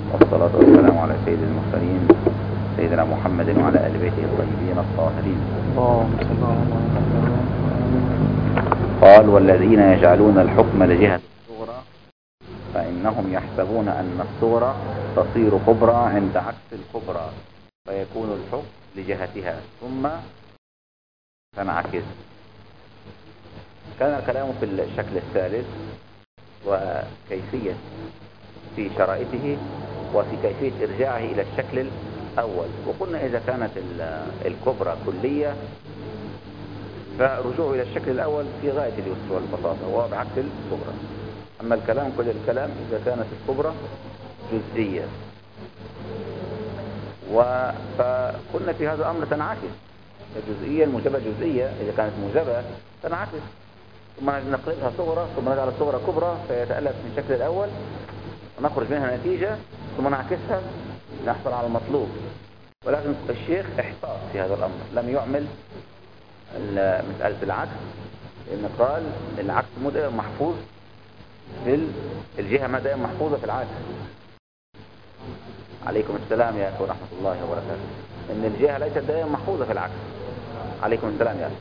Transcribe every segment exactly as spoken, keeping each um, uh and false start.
والصلاة والسلام على سيد المرسلين سيدنا محمد وعلى آل بيته الطيبين الطاهرين. قال: والذين يجعلون الحكم لجهة الصغرى فإنهم يحسبون أن الصغرى تصير كبرى عند عكس الكبرى فيكون الحكم لجهتها ثم تنعكس. كان الكلام في الشكل الثالث وكيفية في شرائطه وفي كيفية إرجاعه إلى الشكل الأول، وقلنا إذا كانت الكبرى كلية فرجوعه إلى الشكل الأول في غاية اليسر والبساطة وهو بعكس الكبرى. أما الكلام كل الكلام إذا كانت الكبرى جزئية، فقلنا في هذا الأمر تنعكس الجزئية الموجبة جزئية، إذا كانت موجبة تنعكس ثم نقلبها صغرى ثم نجعل الصغرى كبرى فيتألف من الشكل الأول ونخرج منها نتيجة ثم نعكسها نحصل على المطلوب. ولكن الشيخ احتاط في هذا الأمر، لم يعمل مسألة العكس، لأن قال العكس مو دائما محفوظ في الجهة، ما دائما محفوظة في العكس. عليكم السلام يا أخي ورحمة الله وبركاته. إن الجهة ليست دائما محفوظة في العكس. عليكم السلام يا أخي.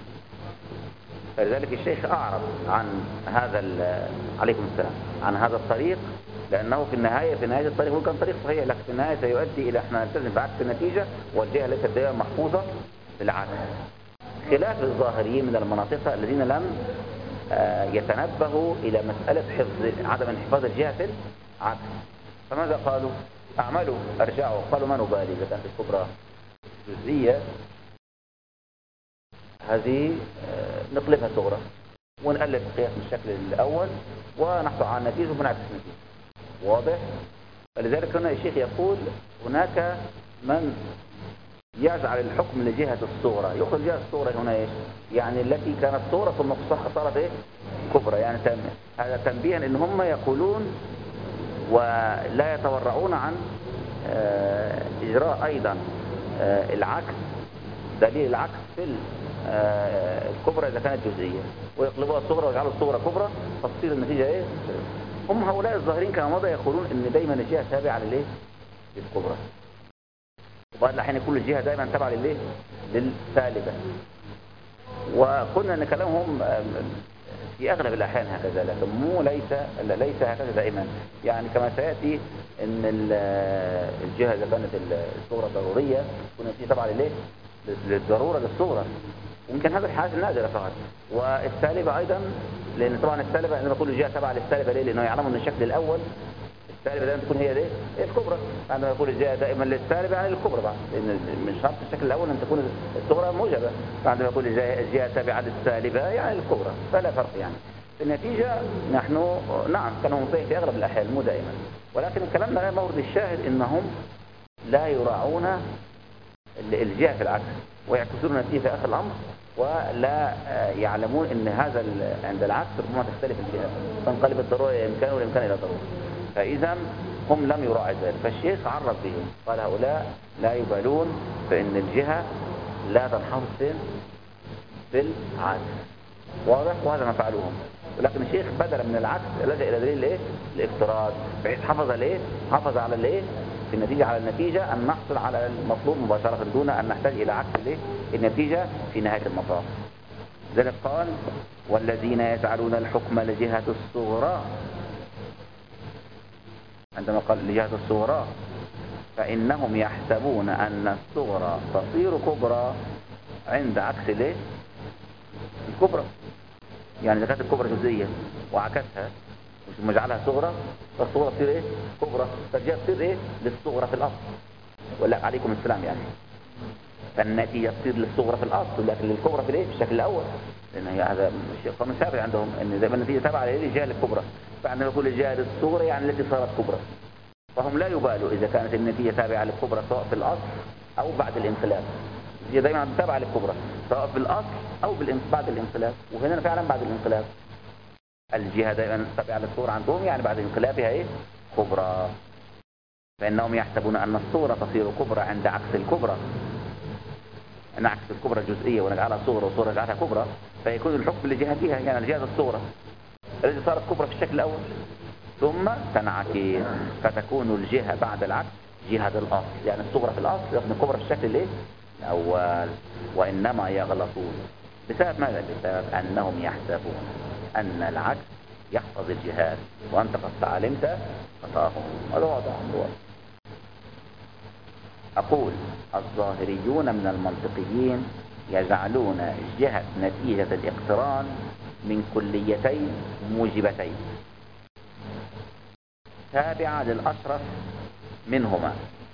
فلذلك الشيخ أعرض عن هذا عليكم السلام عن هذا الطريق، لأنه في النهاية في نهاية الطريق هو كان طريق صحيح، لكن في النهاية سيؤدي إلى احنا نلتزم بعكس النتيجة والجهة ليست دائما محفوظة في العكس، خلاف الظاهريين من المناطق الذين لم يتنبهوا إلى مسألة حفظ عدم انحفاظ الجهة في العكس. فماذا قالوا؟ أعملوا أرجعوا، قالوا ما نبالي إذا كانت الكبرى جزئية هذه نقلبها صغرى ونقلب القياس من الشكل الأول ونحصل على النتيجة ونعكس النتيجة. واضح؟ فلذلك هنا الشيخ يقول هناك من يجعل الحكم لجهة الصغرى، يأخذ جهة الصغرى هنا ايش؟ يعني التي كانت صغرى ثم صارت ايه؟ كبرى. يعني هذا تنبيها ان هم يقولون ولا يتورعون عن اجراء ايضا العكس، دليل العكس في الكبرى اذا كانت جزئية، ويقلبوها الصغرى ويجعلوا الصغرى كبرى فتصير النتيجة ايه؟ هم هؤلاء الظاهرين كما مضى يقولون ان دايما الجهة تابعة للايه؟ للكبرى، وبعد الحين يكون الجهة دائما تابعة للايه؟ للسالبة. وقلنا ان كلامهم في اغلب الاحيان هكذا، لكن مو ليس ليس هكذا دائما. يعني كما سياتي ان الجهة اذا كانت الصغرى ضرورية تكون الجهة تابعة للايه؟ للضرورة للصغرى، ويمكن هذا الحالات النادرة فقط. والسالبة ايضا، لان طبعا السالبة عندما يقول الجهة تابعة للسالبة ليه؟ لانه يعلموا ان الشكل الاول السالبة دائما تكون هي ليه؟ هي الكبرى. عندما يقول الجهة دائما للسالبة يعني الكبرى بعد، لان من شرط الشكل الاول ان تكون الصغرى موجبة. فعندما يقول الجهة تابعة للسالبة يعني الكبرى، فلا فرق. يعني في النتيجة نحن نعم كانوا صحيح في اغلب الاحيان مو دائما، ولكن كلامنا غير مورد الشاهد انهم لا يراعون الجهة في العكس ويعكسون النتيجة في اخر الامر، ولا يعلمون ان هذا عند العكس ربما تختلف الجهة تنقلب الضرورة الى امكان والامكان الى ضرورة. فاذا هم لم يراعوا ذلك، فالشيخ عرف بهم قال هؤلاء لا يبالون بان الجهة لا تنحصر في العكس. واضح؟ وهذا ما فعلوهم. ولكن الشيخ بدل من العكس لجأ الى دليل الايه؟ الافتراض، بحيث حفظ الايه؟ حفظ على الايه؟ في النتيجة على النتيجة ان نحصل على المطلوب مباشرة دون ان نحتاج الى عكس الايه؟ النتيجة في نهاية المطاف. ذلك قال والذين يجعلون الحكم لجهة الصغرى، عندما قال لجهة الصغرى فإنهم يحسبون أن الصغرى تصير كبرى عند عكس الايه؟ الكبرى. يعني إذا كانت الكبرى جزئية وعكسها ثم جعلها صغرى فالصغرى تصير ايه؟ كبرى، فالجهة تصير ايه؟ للصغرى في الأصل. ولا عليكم السلام. يعني فالنتيجة تصير للصغرى في الأصل لكن للكبرى في الايه؟ في الشكل الأول، لأن هي هذا شيء قانون ثابت عندهم ان زي ما النتيجة تابعة للجهة للكبرى، فعندما يقول الجهة للصغرى يعني التي صارت كبرى، فهم لا يبالوا إذا كانت النتيجة تابعة للكبرى سواء في الأصل أو بعد الانقلاب. هي دائما تابعة للكبرى سواء في الأصل أو بعد الانقلاب، وهنا فعلا بعد الانقلاب الجهة دائما تابعة للصغرى عندهم، يعني بعد انقلابها ايه؟ كبرى. فإنهم يحسبون أن الصغرى تصير كبرى عند عكس الكبرى، نعكس الكبرى الجزئية ونجعلها صغرى وصغرى نجعلها كبرى، فيكون الحكم لجهتها يعني الجهة الصغرى التي صارت كبرى في الشكل الأول. ثم تنعكس فتكون الجهة بعد العكس جهة الأصل، يعني الصغرى في الأصل لكن الكبرى في الشكل الايه الأول. وإنما يغلطون بسبب ماذا؟ بسبب أنهم يحسبون أن العكس يحفظ الجهات وأنت قد علمت خطأهم. هذا واضح. أقول الظاهريون من المنطقيين يجعلون جهة نتيجة الاقتران من كليتين موجبتين تابعة للأشرف منهما.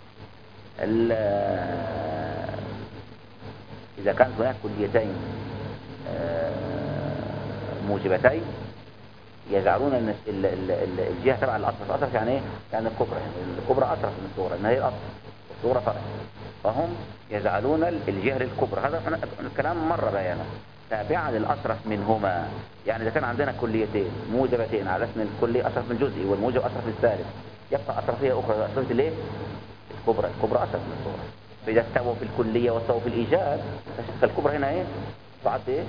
إذا كانت هناك كليتين موجبتين يجعلون ان الجهة تبع الأشرف. الأشرف يعني ايه؟ يعني الكبرى، يعني الكبرى أشرف من الصغرى، إن هي الأصل والصغرى فرع، فهم يجعلون الجهة للكبرى. هذا الكلام مرة بيانه. تابعة للأشرف منهما، يعني إذا كان عندنا كليتين موجبتين على اسم الكلية أشرف من الجزئي والموجب أشرف من الثالث، يبقى أشرفية أخرى أشرفية الايه؟ الكبرى. الكبرى أشرف من الصغرى. فإذا استووا في الكلية واستووا في الإيجاب فالكبرى هنا ايه؟ بعد ايه؟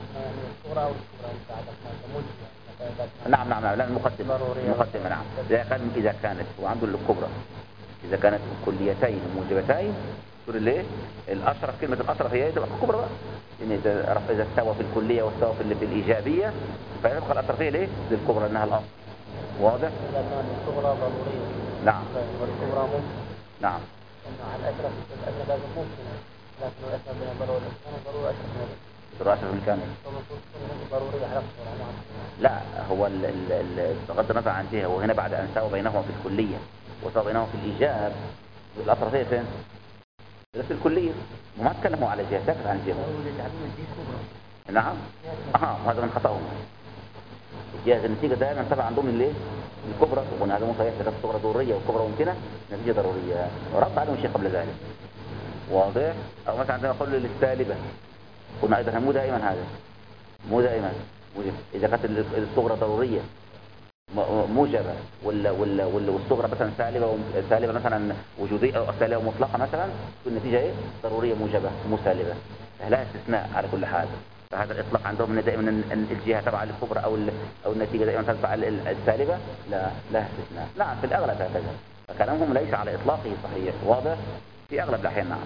نعم نعم نعم لا المقدمة المقدمة نعم. إذا كان إذا كانت وعنده الكبرى إذا كانت كليتين موجبتين تقول الايه؟ الأشرف، كلمة الأشرف هي تبقى الكبرى بقى. إن إذا إذا استوى في الكلية واستوى في في الإيجابية فيبقى الأشرفية ليه؟ للكبرى إنها الأصل. واضح؟ إذا كانت الكبرى ضرورية. نعم. والكبرى ممكن. نعم. إنه على الأشرف الأشرف لازم ممكن، لكن الأشرف من ضروري كان ضروري أشرف من ضروري أشرف من كامل. ضروري على الصورة. نعم. لا هو ال ال بغض النظر عن جهة، وهنا بعد أن ساوى بينهما في الكلية وساوى بينهما في الإيجاب الأشرفية فين؟ في الكلية. وما تكلموا على جهة، ساكت عن جهة. نعم. أها هذا من خطأهم. الجهة النتيجة دائما تبع عندهم الايه؟ الكبرى. وقلنا هذا مو صحيح، ده الصغرى ضرورية والكبرى ممكنة، نتيجة ضرورية. ورد عليهم شيء قبل ذلك. واضح؟ أو مثلا عندنا قول للسالبة، قلنا أيضا مو دائما هذا، مو دائما موجب. إذا كانت الصغرى ضرورية موجبة ولا ولا ولا والصغرى مثلا سالبة سالبة مثلا وجودية أو سالبة مطلقة مثلا، تكون النتيجة إيه؟ ضرورية موجبة مو سالبة. لا استثناء على كل حال. فهذا الإطلاق عندهم ان دائما الجهة تبع الكبرى أو أو النتيجة دائما تتبع السالبة، لا لا استثناء. نعم في الأغلب هكذا، فكلامهم ليس على إطلاقه صحيح. واضح؟ في أغلب الأحيان. نعم.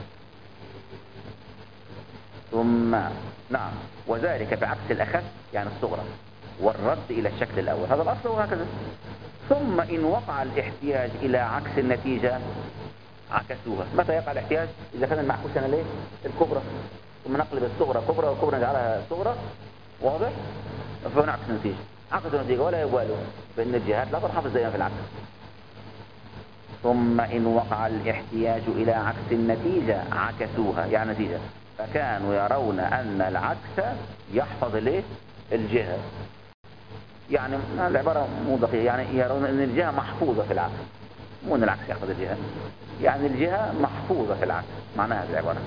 ثم نعم وذلك بعكس الأخف يعني الصغرى والرد إلى الشكل الأول، هذا الأصل وهكذا. ثم إن وقع الاحتياج إلى عكس النتيجة عكسوها. متى يقع الاحتياج؟ إذا كان المعكوس هنا ليه؟ الكبرى، ثم نقلب الصغرى كبرى والكبرى نجعلها صغرى. واضح؟ فنعكس النتيجة. عكسوا النتيجة ولا يبالوا بأن الجهات لا تنحفظ دائما في العكس. ثم إن وقع الاحتياج إلى عكس النتيجة عكسوها يعني نتيجة، فكانوا يرون أن العكس يحفظ ليه؟ الجهة. يعني العبارة مو دقيقة، يعني يرون أن الجهة محفوظة في العكس، مو أن العكس يحفظ الجهة، يعني الجهة محفوظة في العكس، معناها هذه العبارة.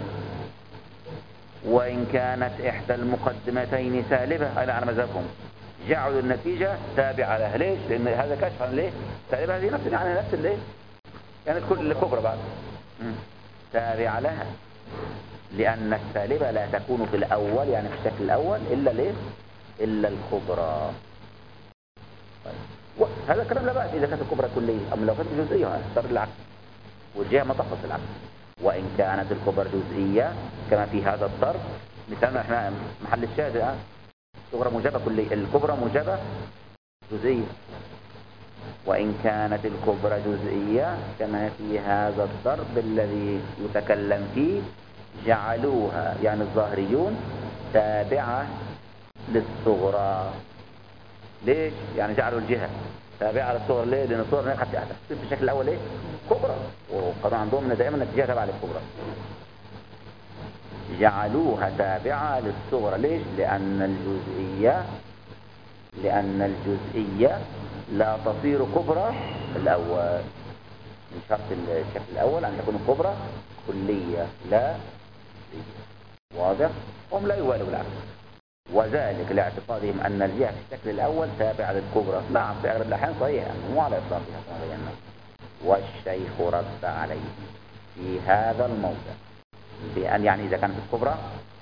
وإن كانت إحدى المقدمتين سالبة أي على مذهبهم جعلوا النتيجة تابعة لها. ليش؟ لأن هذا كشف عن ليه؟ سالبة هذه نفس يعني نفس الليه؟ يعني كل الكبرى بعد تابعة لها، لأن السالبة لا تكون في الأول يعني في الشكل الأول إلا ليه؟ إلا الكبرى. طيب. هذا الكلام لا بأس إذا كانت الكبرى كلية، أما لو كانت جزئية صار العكس والجهة ما تحفظ العكس. وإن كانت الكبرى جزئية كما في هذا الضرب، مثالنا احنا محل الشاهد الصغرى موجبة كلية، الكبرى موجبة جزئية. وإن كانت الكبرى جزئية كما في هذا الضرب الذي يتكلم فيه جعلوها يعني الظاهريون تابعة للصغرى. ليش؟ يعني جعلوا الجهة تابعة للصغرى. ليه؟ لأن الصغرى حتى تصير في الشكل الأول ايه؟ كبرى، وقالوا عندهم ان دائما الاتجاه تابعة للكبرى. جعلوها تابعة للصغرى. ليش؟ لأن الجزئية لأن الجزئية لا تصير كبرى في الأول. من شرط الشكل الأول أن تكون الكبرى كلية لا جزئية. واضح؟ هم لا يوالوا بالعكس، وذلك لاعتقادهم أن الجهة في الشكل الأول تابعة للكبرى. نعم في أغلب الأحيان صحيح، يعني مو على إطلاقها كما بينا. والشيخ رد عليه في هذا الموضع بأن يعني إذا كانت الكبرى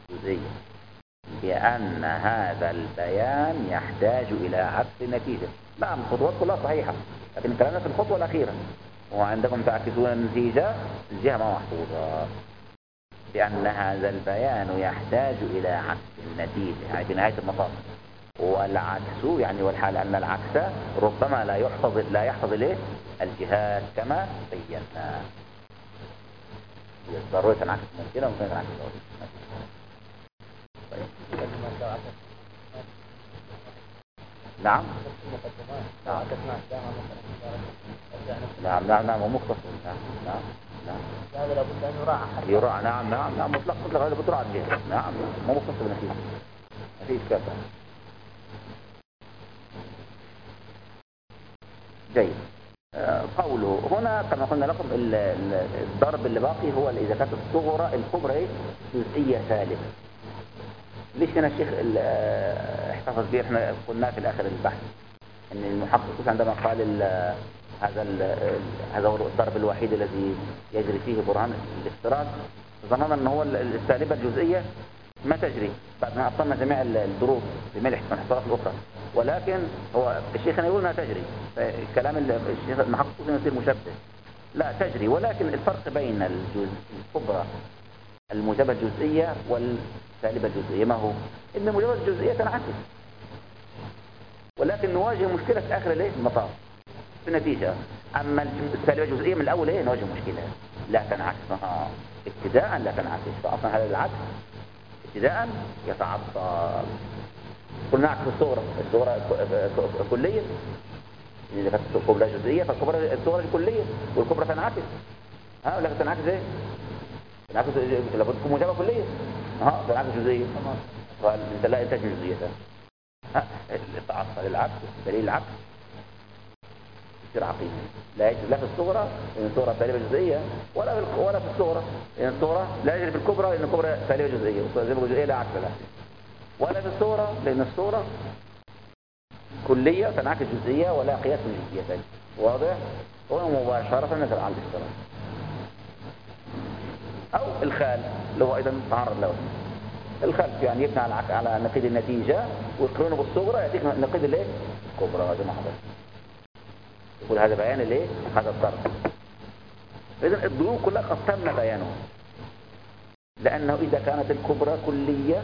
جزئية بأن هذا البيان يحتاج إلى عكس النتيجة. نعم الخطوات كلها صحيحة، لكن كلامنا في الخطوة الأخيرة، وعندكم تعكسون النتيجة، الجهة ما محفوظة، لأن هذا البيان يحتاج إلى عكس النتيجة يعني في نهاية المطاف. والعكس يعني والحال أن العكس ربما لا يحفظ لا يحفظ له الجهات كما بينا. ضروري تنعكس ممكنة وممكن تنعكس ضروري. نعم نعم نعم نعم ومختصر. نعم نعم نعم هذا لابد أن يراعى حتى يراعى. نعم نعم نعم مطلق مطلق هذا بتراعى الجهة. نعم مو مختصر نتيجة ما فيش كذا. جيد. قوله هنا كما قلنا لكم الضرب اللي باقي هو إذا كانت الصغرى الكبرى جزئية سالبة. ليش هنا الشيخ احتفظ به؟ احنا قلنا في الآخر البحث ان المحقق عندما قال هذا هذا هو الضرب الوحيد الذي يجري فيه برهان الافتراض، ظننا ان هو السالبة الجزئية ما تجري بعد ما أبطلنا جميع الضروب جميع الاحتمالات الأخرى، ولكن هو الشيخ يقول انها تجري. كلام الشيخ المحقق يصير مشبه. لا تجري، ولكن الفرق بين الجزء الكبرى الموجبة الجزئية والسالبة الجزئية ما هو؟ إن الموجبة الجزئية تنعكس، ولكن نواجه مشكلة في آخر الايه المطاف في النتيجة. أما السالبة الجزئية من الأول ايه نواجه مشكلة لا تنعكس آه. ابتداء لا تنعكس، فأصلا هذا العكس ابتداء يتعطل. قلنا عكس الصغرى، الصغرى كلية إذا كانت الكبرى جزئية فالكبرى الصغرى الكلية والكبرى تنعكس. ها ولا تنعكس ايه؟ تنعكس لابد تكون موجبة كلية. ها تنعكس جزئية. فانت لا انتج جزئية. ها تعطل العكس دليل العكس يصير عقيم. لا يجري لا في الصغرى لأن الصغرى سالبة جزئية، ولا في ولا في الصغرى لأن الصغرى لا يجري في الكبرى لأن الكبرى سالبة جزئية، والسالبة جزئية لا عكس لها. ولا في الصغرى لأن الصغرى كلية تنعكس جزئية ولا قياس من جزئيتين. واضح؟ هو مباشرة نزل على الافتراض. أو الخال اللي هو أيضا تعرض له الخلف، يعني يبنى على على نقيض النتيجة ويقرنه بالصغرى يعطيك نقيض الايه الكبرى. هذا ما حدث. يقول هذا بيان الايه هذا الضرب. إذن الضروب كلها قد تم بيانه، لأنه إذا كانت الكبرى كلية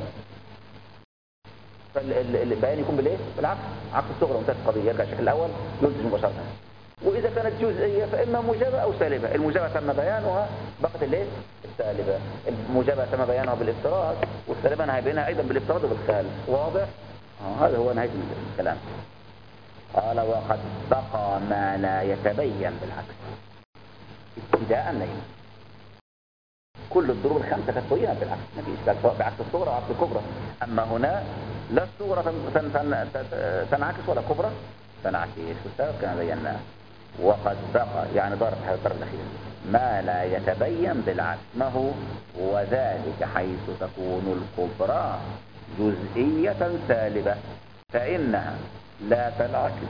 فالبيان يكون بالايه بالعكس، عكس الصغرى وانتهت القضية. يرجع الشكل الأول ينتج مباشرة. وإذا كانت جزئية فإما موجبة أو سالبة. الموجبة تم بيانها بقت الايه السالبة. الموجبة تم بيانها بالافتراض، والسالبة نهي بينها أيضا بالافتراض وبالخال. واضح؟ آه هذا هو نهاية الكلام. قال وقد بقى ما لا يتبين بالعكس ابتداء نهي. كل الضروب الخمسة كانت بينت بالعكس، ما في إشكال سواء بعكس الصغرى أو عكس الكبرى. أما هنا لا الصغرى تنعكس ولا الكبرى تنعكس، والسبب كما بيناه. وقد بقى يعني ضرب هذا الضرب الأخير ما لا يتبين بالعكس. ما هو؟ وذلك حيث تكون الكبرى جزئية سالبة فإنها لا تنعكس،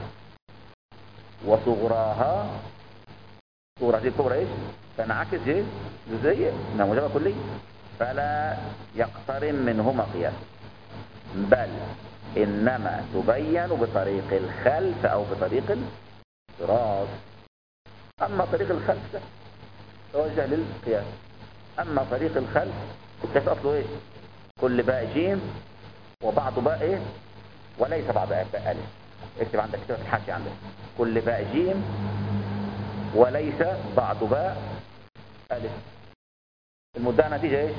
وصغراها صغرى دي الكبرى ايش تنعكس ايه جزئية انها موجبة كلية، فلا يقترن منهما قياس، بل إنما تبين بطريق الخلف أو بطريق الافتراض. أما طريق الخلف توجه للقياس، أما طريق الخلف القياس أصله إيه؟ كل باء جيم وبعض باء إيه؟ وليس بعض باء ألف. اكتب عندك كتاب الحاشية عندك كل باء جيم وليس بعض باء ألف. المدعى نتيجة إيش؟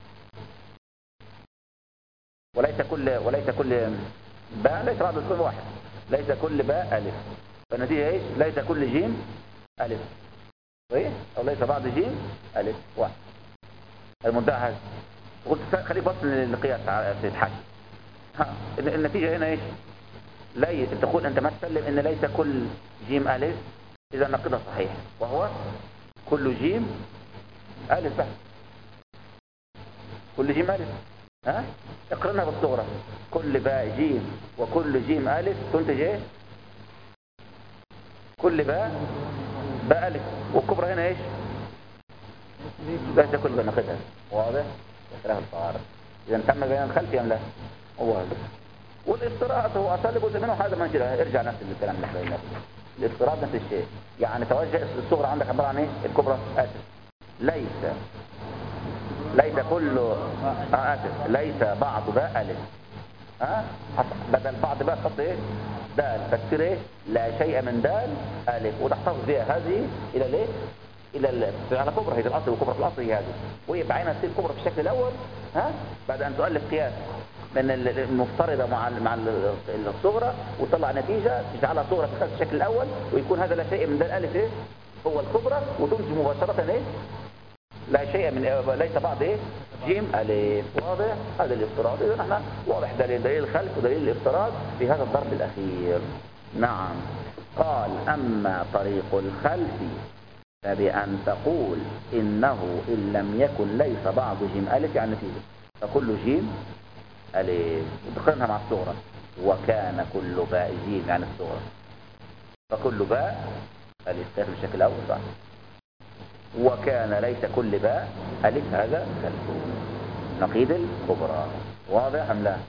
وليس كل وليس كل باء ليس بعض كل واحد، ليس كل باء ألف. فالنتيجة إيش؟ ليس كل جيم ألف، صحيح؟ أو ليس بعض جيم ألف واحد. المدعى هذا قلت خليك بص للقياس في الحاشية. ها النتيجة هنا إيش؟ لا تقول أنت ما تسلم إن ليس كل جيم ألف، إذا نقضها صحيح وهو كل جيم ألف بس. كل جيم ألف، ها اقرنها بالصغرى كل باء جيم وكل جيم ألف تنتج ايه؟ كل باء باء ألف، والكبرى هنا ايش؟ ليس كل باء نقضها. واضح؟ اختلاف الطوارئ. إذا تم بيان خلفي أم لا؟ هو هذا والافتراض هو أصل جزء منه هذا ما نشيله، ارجع نفس الكلام اللي احنا قلناه. الافتراض نفس الشيء، يعني توجه الصغرى عندك عبارة عن ايه؟ الكبرى آسف ليس ليس كل آه آسف ليس بعض باء ألف، ها بدل بعض باء خط ايه؟ دال، تكسير ايه؟ لا شيء من دال ألف، وتحتفظ بها هذه إلى الايه؟ الى ال... على كبرى، هي الاصل وكبرى في الاصل هي هذه، وهي بعينها تصير كبرى في الشكل الاول، ها بعد ان تؤلف قياس من المفترضه مع ال... مع الصغرى وتطلع نتيجه تجعلها صغرى في الشكل الاول، ويكون هذا لا شيء من ده الالف ايه هو الكبرى، وتنتج مباشره ايه لا شيء من إيه؟ ليس بعض ايه جيم الف. واضح؟ هذا الافتراض. اذا احنا واضح دليل دليل الخلف ودليل الافتراض في هذا الضرب الاخير. نعم. قال اما طريق الخلف فبأن تقول إنه إن لم يكن ليس بعض جيم ألف يعني نتيجة، فكل جيم ألف وتقارنها مع الصغرى، وكان كل باء جيم يعني الصغرى، فكل باء ألف تاخد الشكل الأول صح، وكان ليس كل باء ألف هذا خلف نقيض الكبرى. واضح أم لا؟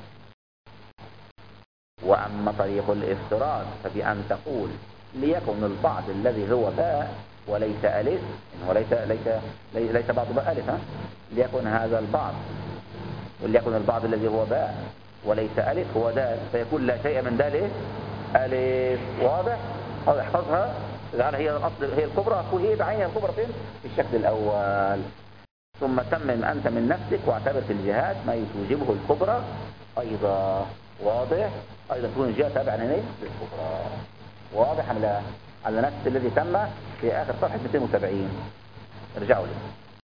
وأما طريق الافتراض فبأن تقول ليكن البعض الذي هو باء وليس ألف، إنه ليس ليس ليس بعض باء ألف، ها ليكن هذا البعض وليكن البعض الذي هو باء وليس ألف هو دال، فيكون لا شيء من دال إيه؟ ألف. واضح؟ أو احفظها اجعلها هي الأصل هي الكبرى، وهي بعينها الكبرى فين؟ في الشكل الأول. ثم تمم أنت من نفسك واعتبر في الجهات ما توجبه الكبرى أيضا. واضح؟ أيضا تكون الجهة تابعة لإيه؟ للكبرى. واضح أم لا؟ على نفس الذي تم في آخر صفحة مئتين وسبعين، ارجعوا لي.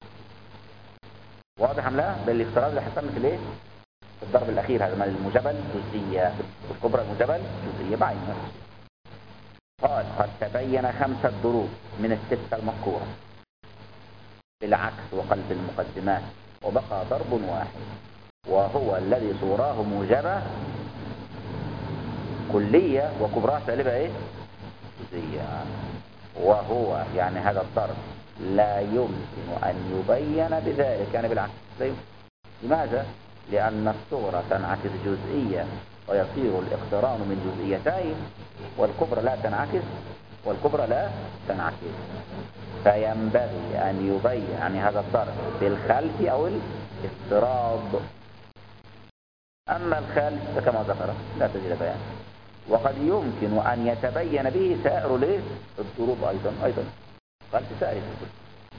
واضح أم لا؟ ده الافتراض اللي حسن في الايه؟ في الضرب الأخير، هذا من المجبل جزئية، الكبرى المجبل جزئية بعينها. قال قد تبين خمسة ضروب من الستة المذكورة بالعكس وقلب المقدمات، وبقى ضرب واحد وهو الذي صوراه موجبة كلية وكبرى سالبة ايه؟ جزئية. وهو يعني هذا الضرب لا يمكن أن يبين بذلك يعني بالعكس. لماذا؟ لأن الصورة تنعكس جزئية ويصير الاقتران من جزئيتين، والكبرى لا تنعكس والكبرى لا تنعكس، فينبغي أن يبين يعني هذا الضرب بالخلف أو الافتراض. أما الخلف فكما ذكر لا تجد بيان، وقد يمكن أن يتبين به سائر الايه؟ الضروب أيضا أيضا خلف سائر الضروب،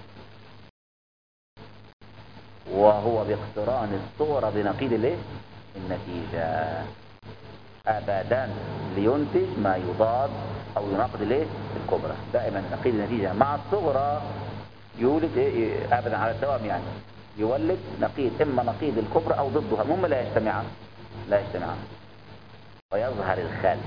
وهو باقتران الصورة بنقيض الايه؟ النتيجة أبدا، لينتج ما يضاد أو يناقض الايه؟ الكبرى. دائما نقيض النتيجة مع الصغرى يولد إيه؟ أبدا على الدوام، يعني يولد نقيض، إما نقيض الكبرى أو ضدها، هم لا يجتمعان لا يجتمعان ويظهر الخلف.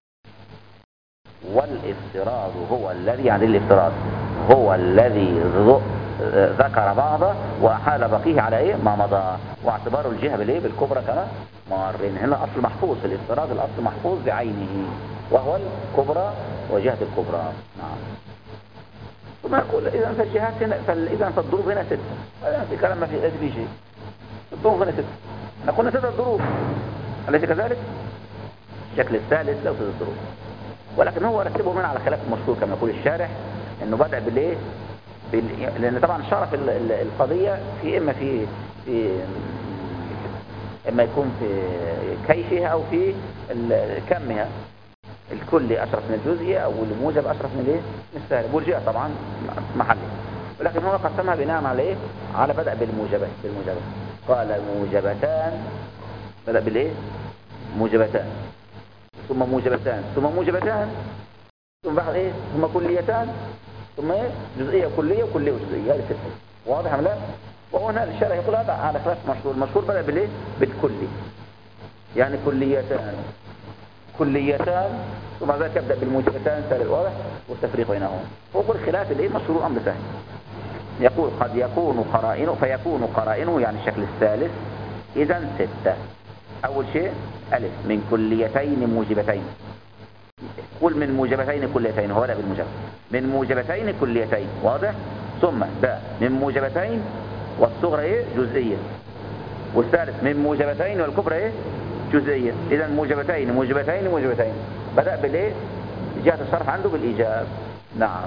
والافتراض هو الذي يعني الافتراض هو الذي ذكر بعضه وأحال بقيه على ايه ما مضى، واعتباره الجهة بالايه؟ بالكبرى كما مارين. هنا اصل محفوظ في الافتراض، الاصل محفوظ بعينه وهو الكبرى وجهة الكبرى. نعم. ثم يقول اذا فالجهات هنا اذا فالضروب هنا ستة، في كلام ما في في شيء، الضروب هنا ستة، احنا قلنا ستة ضروب أليس كذلك؟ الشكل الثالث لو ستة ضروب، ولكن هو رتبه من على خلاف المشهور كما يقول الشارح، انه بدأ بالايه؟ لأن طبعا شرف القضية في إما في, في إما يكون في كيفها أو في كمها، الكل أشرف من الجزئي أو الموجب أشرف من الايه؟ من السالب، والجهة طبعا محلي، ولكن هو قسمها بناء على ايه؟ على بدأ بالموجبات بالموجبات قال موجبتان، بدأ بالايه؟ موجبتان ثم موجبتان ثم موجبتان ثم بعد ايه؟ ثم كليتان ثم ايه؟ جزئيه وكليه وكليه وجزئيه، هذه ستة. واضح ام لا؟ وهنا الشارع يقول هذا على خلاف مشهور، المشهور بدأ بالايه؟ بالكلي، يعني كليتان كليتان ثم بعد ذلك يبدأ بالموجبتان سالب. واضح؟ والتفريق بينهم وقل خلاف الايه؟ مشهور امر سهل. يقول قد يكون قرائنه فيكون قرائنه يعني الشكل الثالث اذا ستة. اول شيء الف من كليتين موجبتين، قل من موجبتين كليتين، هو لا بالموجب من موجبتين كليتين. واضح؟ ثم باء من موجبتين والصغرى ايه؟ جزئية، والثالث من موجبتين والكبرى ايه؟ جزئية. إذا موجبتين موجبتين موجبتين، بدأ بالإيه؟ جهة الصرف عنده بالإيجاب. نعم.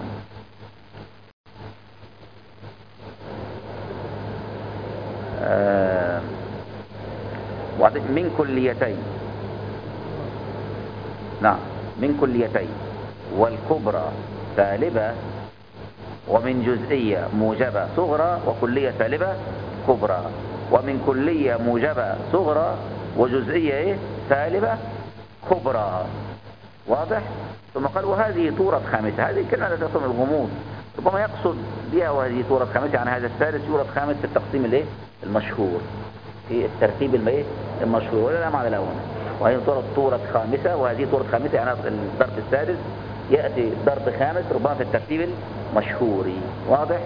آه من كليتين. نعم، من كليتين والكبرى سالبة، ومن جزئية موجبة صغرى وكلية سالبة كبرى، ومن كلية موجبة صغرى وجزئية إيه؟ سالبة كبرى. واضح؟ ثم قال وهذه طورة خامسة. هذه الكلمة لا تفهم الغموض، ربما يقصد بها وهذه طورة خامسة يعني هذا الثالث يورد خامس في التقسيم الايه المشهور، في الترتيب الماء المشهور، ولا لا معنى له هنا. وهي طورة طورة خامسة، وهذه طورة خامسة يعني الضرب السادس يأتي ضرب خامس ربما في الترتيب المشهور. واضح؟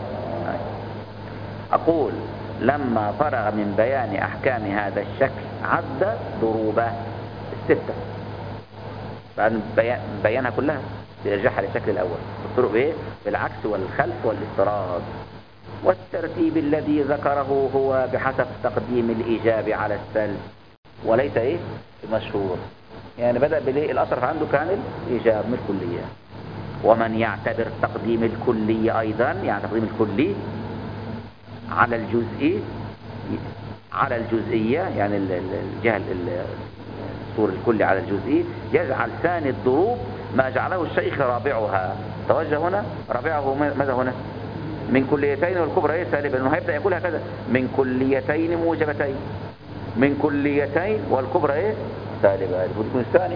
أقول لما فرغ من بيان أحكام هذا الشكل عد ضروبه الستة، بعد بيانها كلها بيرجعها للشكل الأول بالطرق إيه؟ بالعكس والخلف والاضطراد. والترتيب الذي ذكره هو بحسب تقديم الإيجاب على السلب وليس إيه؟ المشهور. يعني بدأ بالإيه؟ الأصرف عنده كان الإيجاب من الكلية. ومن يعتبر تقديم الكلية أيضا، يعني تقديم الكلي على الجزئي على الجزئية، يعني الجهة الصور الكلي على الجزئي، يجعل ثاني الضروب ما جعله الشيخ رابعها. توجه هنا رابعه ماذا هنا؟ من كليتين والكبرى ايه سالبة، لأنه هيبدأ يقول هكذا من كليتين موجبتين، من كليتين والكبرى ايه سالبة، يكون الثاني.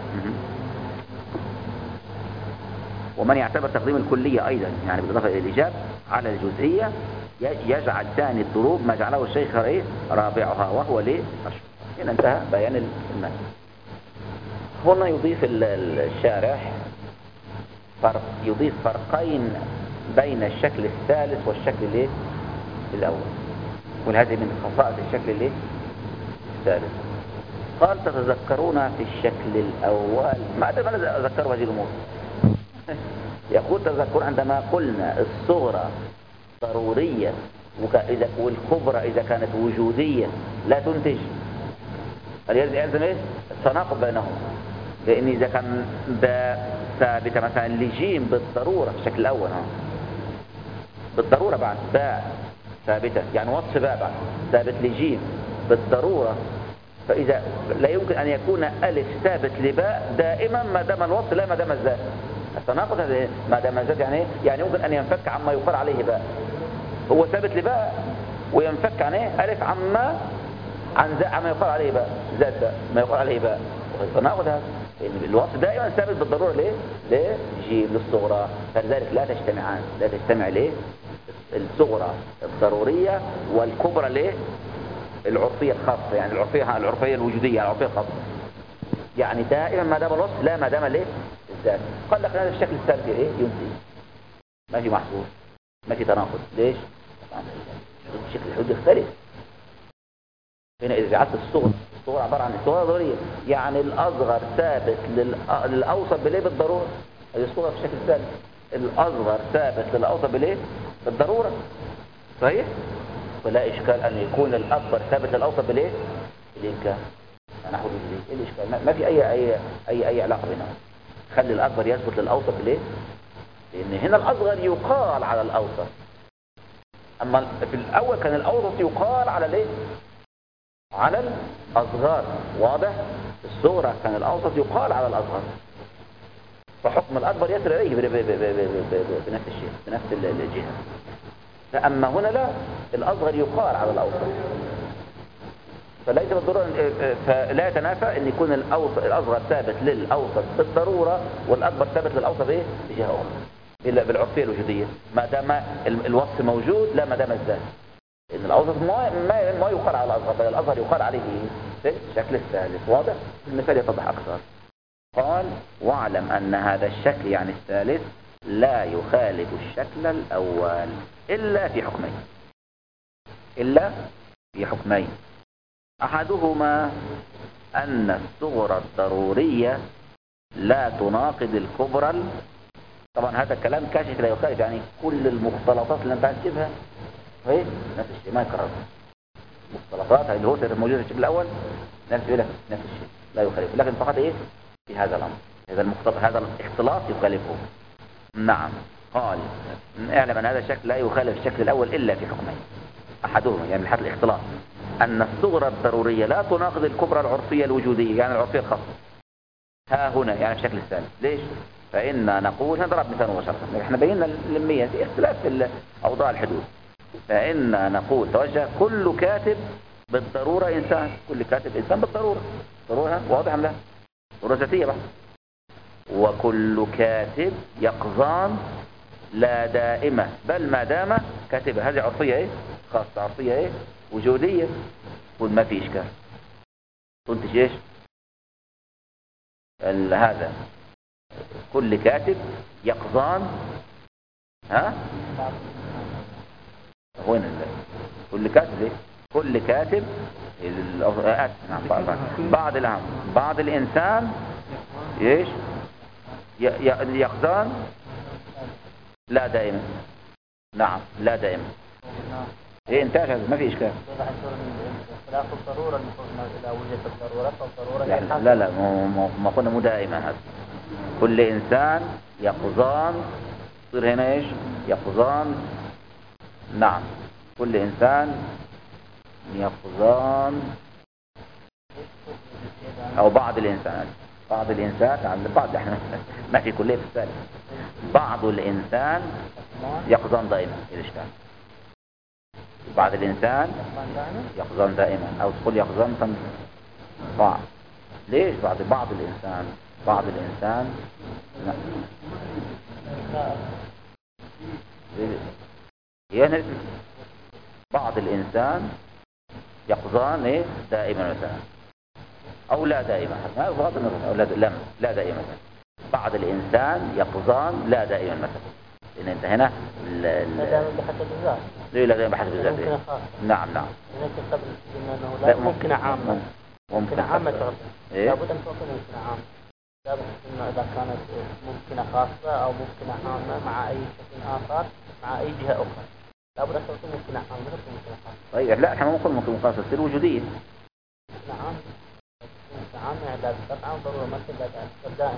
ومن يعتبر تقديم الكلية أيضا يعني بالإضافة إلى الإيجاب على الجزئية يجعل ثاني الضروب ما جعله الشيخ ايه رابعها، وهو ليه مشهور. هنا انتهى بيان المعنى. هنا يضيف الشارح فرق، يضيف فرقين بين الشكل الثالث والشكل الايه الاول، وهذه من خصائص الشكل الايه الثالث. قال تتذكرون في الشكل الاول ما ادري ماذا اذكروا هذه الامور. يقول تذكرون عندما قلنا الصغرى ضرورية والكبرى إذا كانت وجودية لا تنتج، يلزم ايه التناقض بينهم. لأن إذا كان باء ثابتة مثلا لجيم بالضرورة في الشكل الأول ها بالضرورة بعد باء ثابتة يعني وصف باء بعد ثابت لجيم بالضرورة، فإذا لا يمكن أن يكون ألف ثابت لباء دائما ما دام الوصف لا ما دام الذات. التناقض هذا ما دام الذات يعني ايه؟ يعني يمكن أن ينفك عما يقال عليه باء، هو ثابت لباء وينفك عن ايه ألف عما عن ذا عما يقال عليه باء ذات باء ما يقال عليه باء. التناقض هذا لأن الوصف دائما ثابت بالضرورة ليه؟ ليه؟ جيم للصغرى، فلذلك لا تجتمعان، لا تجتمع ليه؟ الصغرى الضرورية والكبرى ليه؟ العرفية الخاصة، يعني العرفية العرفية الوجودية العرفية الخاصة، يعني دائما ما دام الوصف لا ما دام ليه؟ الذات. قال لك هذا الشكل الثالث ايه؟ ينتهي ما في محظوظ ما في تناقض. ليش؟ الشكل الحدود يختلف. هنا إذا جعلت الصغر الصغر عبارة عن الصغر ضرورية، يعني الأصغر ثابت للأوسط بليه بالضرورة. هذه الصغر في الشكل الثالث الأصغر ثابت للأوسط بليه بالضرورة. صحيح؟ ولا إشكال أن يكون الأكبر ثابت للأوسط بليه بالإمكان. أنا أقول ليه؟ إيه الإشكال؟ ما في أي أي أي أي علاقة بينهم. خلي الأكبر يثبت للأوسط بليه؟ لأن هنا الأصغر يقال على الأوسط، أما في الأول كان الأوسط يقال على ليه؟ على الأصغر. واضح؟ الصغرى كان الأوسط يقال على الأصغر، فحكم الأكبر يسر إليه بنفس الشيء بنفس الجهة. فأما هنا لا، الأصغر يقال على الأوسط، فليس بالضرورة فلا يتنافى أن يكون الأوسط الأصغر ثابت للأوسط بالضرورة والأكبر ثابت للأوسط إيه؟ بجهة أخرى إلا بالعرفية الوجودية ما دام الوصف موجود لا ما دام الذات. إن الأوسط ما ما ما يقال على الأصغر بل الأصغر يقال عليه في الشكل الثالث. واضح؟ المثال يتضح أكثر. قال واعلم أن هذا الشكل يعني الثالث لا يخالف الشكل الأول إلا في حكمين إلا في حكمين أحدهما أن الصغرى الضرورية لا تناقض الكبرى. طبعا هذا الكلام كاشف لا يخالف، يعني كل المختلطات اللي انت هتجيبها هي نفس الشيء ما يكرر. المختلطات اللي هو موجودة في الشكل الأول نفس يقول لك نفس الشيء لا يخالفه، لكن فقط ايه في هذا الامر، هذا المختلط هذا الاختلاط يخالفه. نعم. قال اعلم ان هذا الشكل لا يخالف الشكل الاول الا في حكمين، احدهما يعني من حيث الاختلاط ان الصغرى الضروريه لا تناقض الكبرى العرفيه الوجوديه، يعني العرفيه الخاصه ها هنا يعني الشكل الثاني. ليش؟ فإن نقول هنضرب مثال مباشرة، احنا بينا اللمية في اختلاف في أوضاع الحدود. فإن نقول توجه كل كاتب بالضرورة إنسان، كل كاتب إنسان بالضرورة، ضرورة واضح لا؟ ضرورة ذاتية بقى. وكل كاتب يقظان لا دائمة، بل ما دام كاتب. هذه عرفية ايه؟ خاصة، عرفية ايه؟ وجودية. قل ما في إشكال. تنتج ايش؟ هذا كل كاتب يقظان ها وين كل كاتب ايه؟ كل كاتب بعض الأهم بعض الإنسان ايش يقظان لا دائما. نعم لا دائما. ايه انتاج هذا ما في اشكال. خلاف الضرورة إذا وجدت الضرورة فالضرورة يعني لا لا ما قلنا مو دائما. هذا كل إنسان يقظان يصير هنا ايش يقظان. نعم كل إنسان يقظان أو بعض الإنسان بعض الإنسان عند بعض احنا ما في كلية في الثالث. بعض الإنسان يقظان دائما الإشكال. بعض الإنسان يقظان دائما أو تقول يقظان بعض. ليش بعض بعض الإنسان بعض الإنسان لا يعني بعض الإنسان يقظان إيه دائما مثلا أو لا دائما ما بغض النظر أو لا لا, لا دائما. بعض الإنسان يقظان لا دائما مثلا لأن أنت هنا لا دائما بحسب الذات. ليه لا دائما بحسب الذات؟ نعم نعم. لا ممكن عامة ممكن عامة تعطي إيه؟ لابد أن تعطي ممكن عامة. لابد أن إذا كانت ممكنة خاصة أو ممكنة عامة مع أي شكل آخر مع أي جهة أخرى لابد أن تعطي ممكنة عامة ممكنة خاصة. طيب لا احنا ممكن ممكن خاصة تصير وجودية. نعم ممكن عامة لا تقطع ضرورة مثل دائما.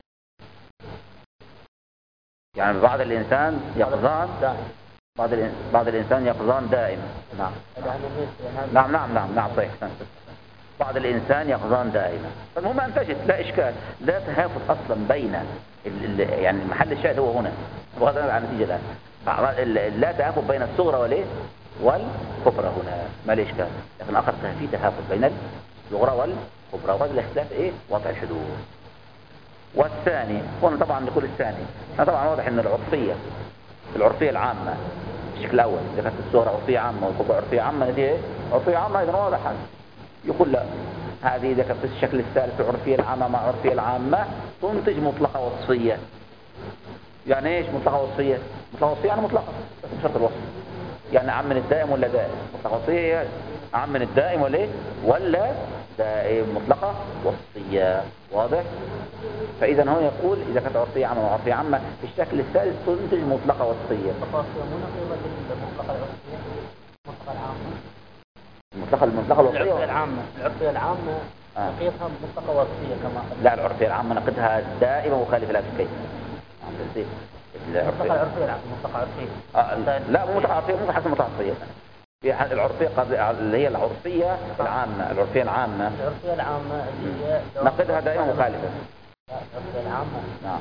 يعني بعض الإنسان يقظان دائما. بعض بعض الإنسان يقظان دائما. نعم نعم نعم نعم نعم صحيح. بعض الإنسان يقظان دائما. فالمهم أنتجت لا إشكال لا تهافت أصلا بين ال ال يعني محل الشاهد هو هنا بغض النظر عن النتيجة الآن. لا تهافت بين الصغرى والإيه والكبرى هنا ما الإشكال. لكن آخر في تهافت بين الصغرى والكبرى وهذا الاختلاف إيه وضع الحدود. والثاني هنا طبعا نقول الثاني طبعا واضح أن العرفية العرفية العامة الشكل الأول إذا كانت الصغرى عرفية عامة والكبرى عرفية عامة دي إيه عرفية عامة إذا واضح هذا. يقول لا هذه إذا كانت الشكل الثالث العرفية العامة مع العرفية العامة تنتج مطلقة وصفية. يعني إيش مطلقة وصفية؟ مطلقة وصفية يعني مطلقة بس بشرط الوصف. يعني أعم من الدائم ولا دائم؟ مطلقة وصفية يعني أعم من الدائم ولا إيه؟ ولا دائم مطلقة وصفية. واضح؟ فإذا هو يقول إذا كانت عرفية عامة وعرفية عامة في الشكل الثالث تنتج مطلقة وصفية. المطلقة المطلقة الوصفية العرفية العامة العرفية العامة نقيضها مطلقة وصفية كما لا العرفية العامة نقيضها دائما مخالفة لا في كيف. المطلقة العرفية العامة مطلقة عرفية آه لا مو مطلقة عرفية مو حسب مطلقة عرفية. في العرفية اللي هي العرفية العامة العرفية العامة العرفية العامة اللي هي نقيضها دائما مخالفة. العرفية العامة نعم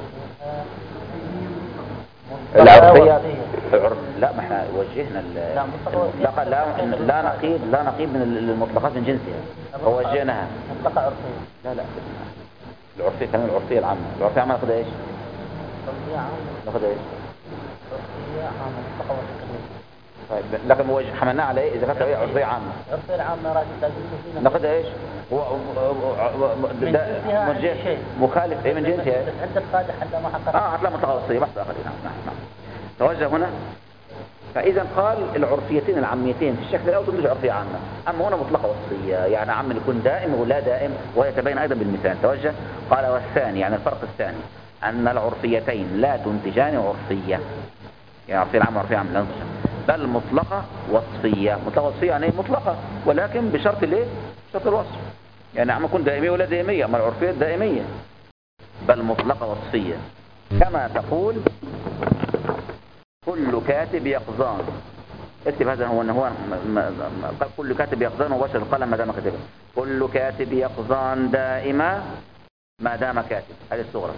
العرفية لا ما احنا وجهنا المطلقة لا لا نقيض لا نقيض من المطلقات من جنسها فوجهناها مطلقة عرفية. لا لا العرفية كمان العرفية العامة العرفية العامة ناخدها ايش؟ عرفية عامة ناخدها ايش؟ عرفية عامة مطلقة وصفية. طيب لكن وجه حملناه على ايه اذا كانت عرفية عامة؟ العرفية العامة راجل ناخدها ايش؟ هو من مخالف ايه من جنسها؟ عند القاعدة حتى ما حقق اه هتلاقي مطلقة وصفية بحث اخر. نعم نعم نعم. توجه هنا. فإذا قال العرفيتين العاميتين في الشكل الأول تنتج عرفية عامة. أما هنا مطلقة وصفية يعني عام يكون دائم ولا دائم ويتبين أيضا بالمثال. توجه قال والثاني يعني الفرق الثاني أن العرفيتين لا تنتجان عرفية يعني عرفية العامة وعرفية عامة لا تنتجان بل مطلقة وصفية. مطلقة وصفية يعني مطلقة ولكن بشرط الايه شرط الوصف. يعني عم يكون دائمية ولا دائمية، أما العرفية دائمية بل مطلقة وصفية، كما تقول كل كاتب يقظان. اكتب هذا، هو ان هو قال كل كاتب يقظان وبشر القلم ما دام كاتبا. كل كاتب يقظان دائما ما دام كاتب، هذه الصغرى.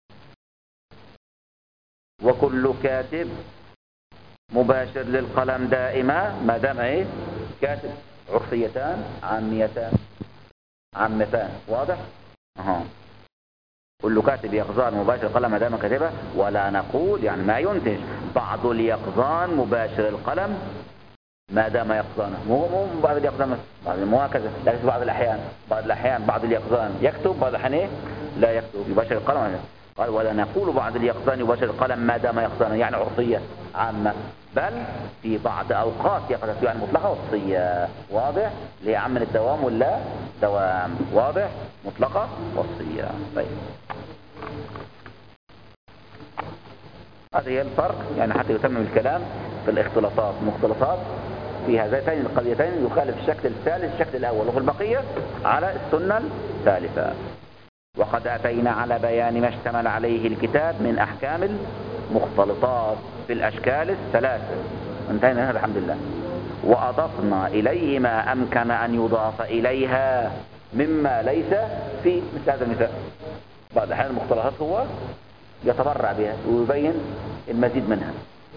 وكل كاتب مباشر للقلم دائما ما دام ايه كاتب. عرفيتان عاميتان عامتان، واضح؟ اها. كل كاتب يقظان مباشر القلم ما دام كاتبا، ولا نقول يعني ما ينتج بعض اليقظان مباشر القلم ما دام يقظانا. مو مو بعض اليقظان، بعض مو هكذا، لكن بعض الاحيان بعض الاحيان بعض اليقظان يكتب، بعض الاحيان ايه لا يكتب يباشر القلم. قال ولا نقول بعض اليقظان يباشر القلم ما دام يقظانا، يعني عرفيه عامه، بل في بعض اوقات يقظه يعني مطلقه وصفيه. واضح؟ اللي هي عام من الدوام ولا دوام. واضح؟ مطلقه وصفيه. طيب هذا هي الفرق، يعني حتى يتمم الكلام في الاختلاطات. مختلطات في هذين القضيتين يخالف الشكل الثالث الشكل الأول، وفي البقية على السنة الثالثة. وقد أتينا على بيان ما اشتمل عليه الكتاب من أحكام المختلطات في الأشكال الثلاثة. انتهينا هذا الحمد لله. وأضفنا إليه ما أمكن أن يضاف إليها مما ليس في مثل هذا المثال. بعض الأحيان المختلطات هو يتبرع بها ويبين المزيد منها.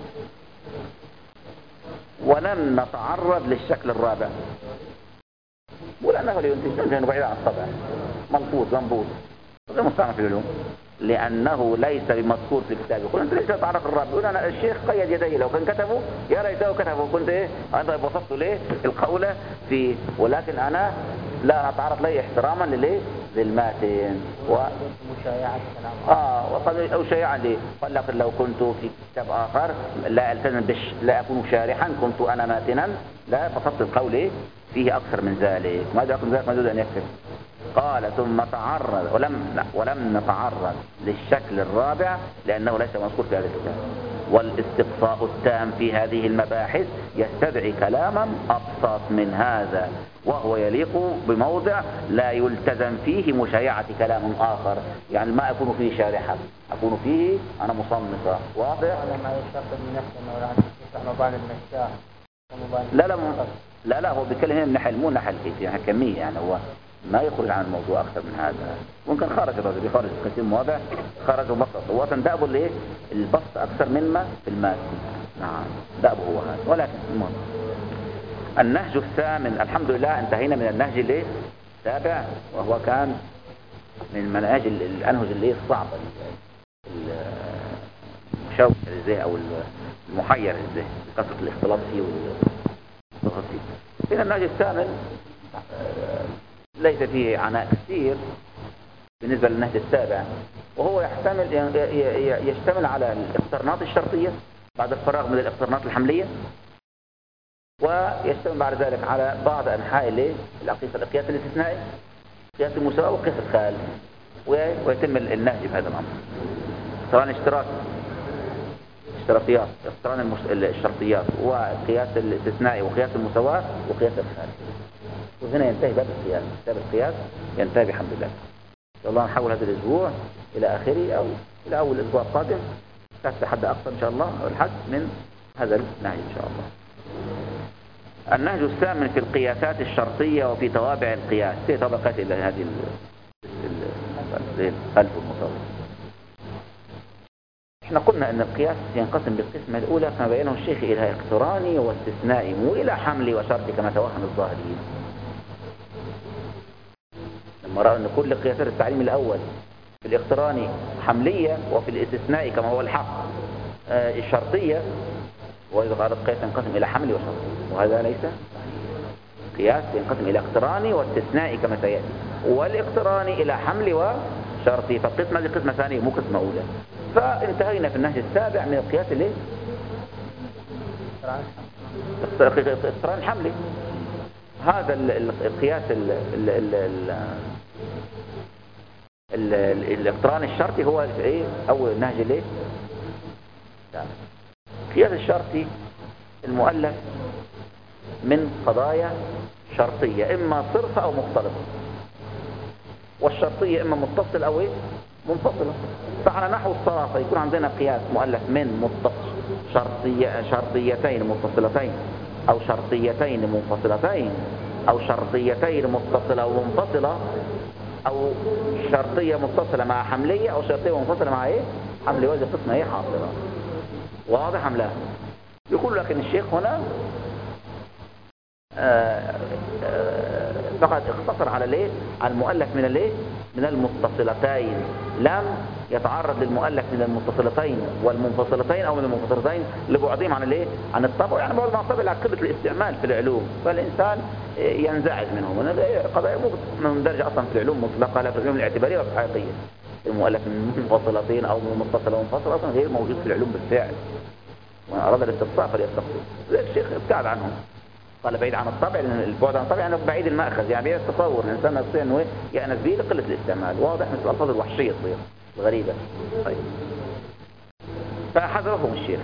ولم نتعرض للشكل الرابع، ولأنه لا ينتج أنه بعيد عن الطبع، ملفوظ منبوط غير مستعمل في العلوم، لأنه ليس بمذكور في الكتاب. يقول أنت ليس تعرف الرابع. يقول أنا الشيخ قيد يديه، لو كان كتبه يا ليته كتبه، كنت إيه أنا بسطت ليه القول فيه، ولكن أنا لا أتعرض ليه احتراما لليه للماتن و... مشايعة كلام اه وقد او شيعا لي. قال لكن لو كنت في كتاب اخر لا التزم بش لا اكون شارحا، كنت انا ماتنا لا بسطت القول فيه اكثر من ذلك. ما ادراك من ذلك ما يجوز ان يكتب. قال ثم تعرض ولم لا ولم نتعرض للشكل الرابع لانه ليس مذكور في هذا الكتاب. والاستقصاء التام في هذه المباحث يستدعي كلاما ابسط من هذا، وهو يليق بموضع لا يلتزم فيه مشايعة كلام آخر. يعني ما أكون فيه شارحا، أكون فيه أنا مصنفة. واضح؟ هذا ما يشتغل من نفسه أنه لا مبان المشاة لا لا لا لا هو بيتكلم هنا من ناحية مو ناحية الكيفية، يعني كمية، يعني هو ما يخرج عن الموضوع أكثر من هذا. ممكن خرج الرجل يخرج كثير مواضع، خرج وبسط. هو كان دأبه ليه البسط أكثر مما في المال. نعم دأبه هو هذا. ولكن المهم النهج الثامن. الحمد لله انتهينا من النهج اللي السابع، وهو كان من مناهج الأنهج اللي الصعبة المشوش الذهن أو المحير الذهن بكثرة الاختلاط فيه والضغط فيه. هنا النهج الثامن ليس فيه عناء كثير بالنسبة للنهج السابع، وهو يحتمل يشتمل على الاقترانات الشرطية بعد الفراغ من الاقترانات الحملية، ويشتمل بعد ذلك على بعض أنحاء القياس القياس الاستثنائي، قياس المساواة وقياس الخال، ويتم النهج بهذا الأمر. طبعا اشتراك اشتراطيات اقتران المش... الشرطيات وقياس الاستثنائي وقياس المساواة وقياس الخال. وهنا ينتهي باب القياس. باب القياس ينتهي بحمد الله. إن شاء الله نحول هذا الأسبوع إلى آخره أو إلى أول الأسبوع القادم تحت حد أقصى إن شاء الله، أو الحد من هذا النهج إن شاء الله. النهج الثامن في القياسات الشرطية وفي توابع القياس. في طبقات إلى هذه الخلف والمصور. احنا قلنا ان القياس ينقسم بالقسمة الاولى كما بينه الشيخ الى اقتراني واستثنائي، مو الى حملي وشرطي كما توهم الظاهريين لما رأوا ان كل قياسات التعليم الاول في الاقتراني حملية وفي الاستثنائي كما هو الحق آه الشرطية، وإذا قال القياس ينقسم إلى حملي وشرطي، وهذا ليس قياس ينقسم إلى اقتراني واستثنائي كما سيأتي، والاقتراني إلى حملي وشرطي. فالقسمة هذه قسمة ثانية مو قسمة أولى. فانتهينا في النهج السابع من القياس اللي اقتران الحملي. هذا القياس ال ال ال ال ال الاقتران الشرطي هو ايه أول النهج اللي القياس الشرطي المؤلف من قضايا شرطية إما صرفة أو مختلطة، والشرطية إما متصل أو إيه منفصلة. فعلى نحو الصرافة يكون عندنا قياس مؤلف من متصل شرطية شرطيتين متصلتين أو شرطيتين منفصلتين أو شرطيتين متصلة ومنفصلة أو شرطية متصلة مع حملية أو شرطية منفصلة مع إيه حملية. وهذه قسمة إيه حاصلة. واضح أم لا؟ يقول لكن الشيخ هنا آآ آآ فقط اختصر على الايه على المؤلف من الايه من المتصلتين، لم يتعرض للمؤلف من المتصلتين والمنفصلتين او من المنفصلتين لبعدهم عن الايه عن الطبع. يعني بعض المعصب على قله الاستعمال في العلوم، فالانسان ينزعج منهم. قضايا مو مندرجه اصلا في العلوم مطلقه، لا في العلوم الاعتباريه ولا الحقيقيه. المؤلف من منفصلتين او من متصل ومنفصل اصلا غير موجود في العلوم بالفعل، ومن اراد الاستقصاء فليستقصي. زي الشيخ ابتعد عنهم، قال بعيد عن الطبع، لأن البعد عن الطبع يعني بعيد المأخذ، يعني بعيد التصور. الإنسان يستطيع أنه يأنس به لقلة الاستعمال. واضح؟ مثل الألفاظ الوحشية تصير الغريبة. طيب، فحذرهم الشيخ.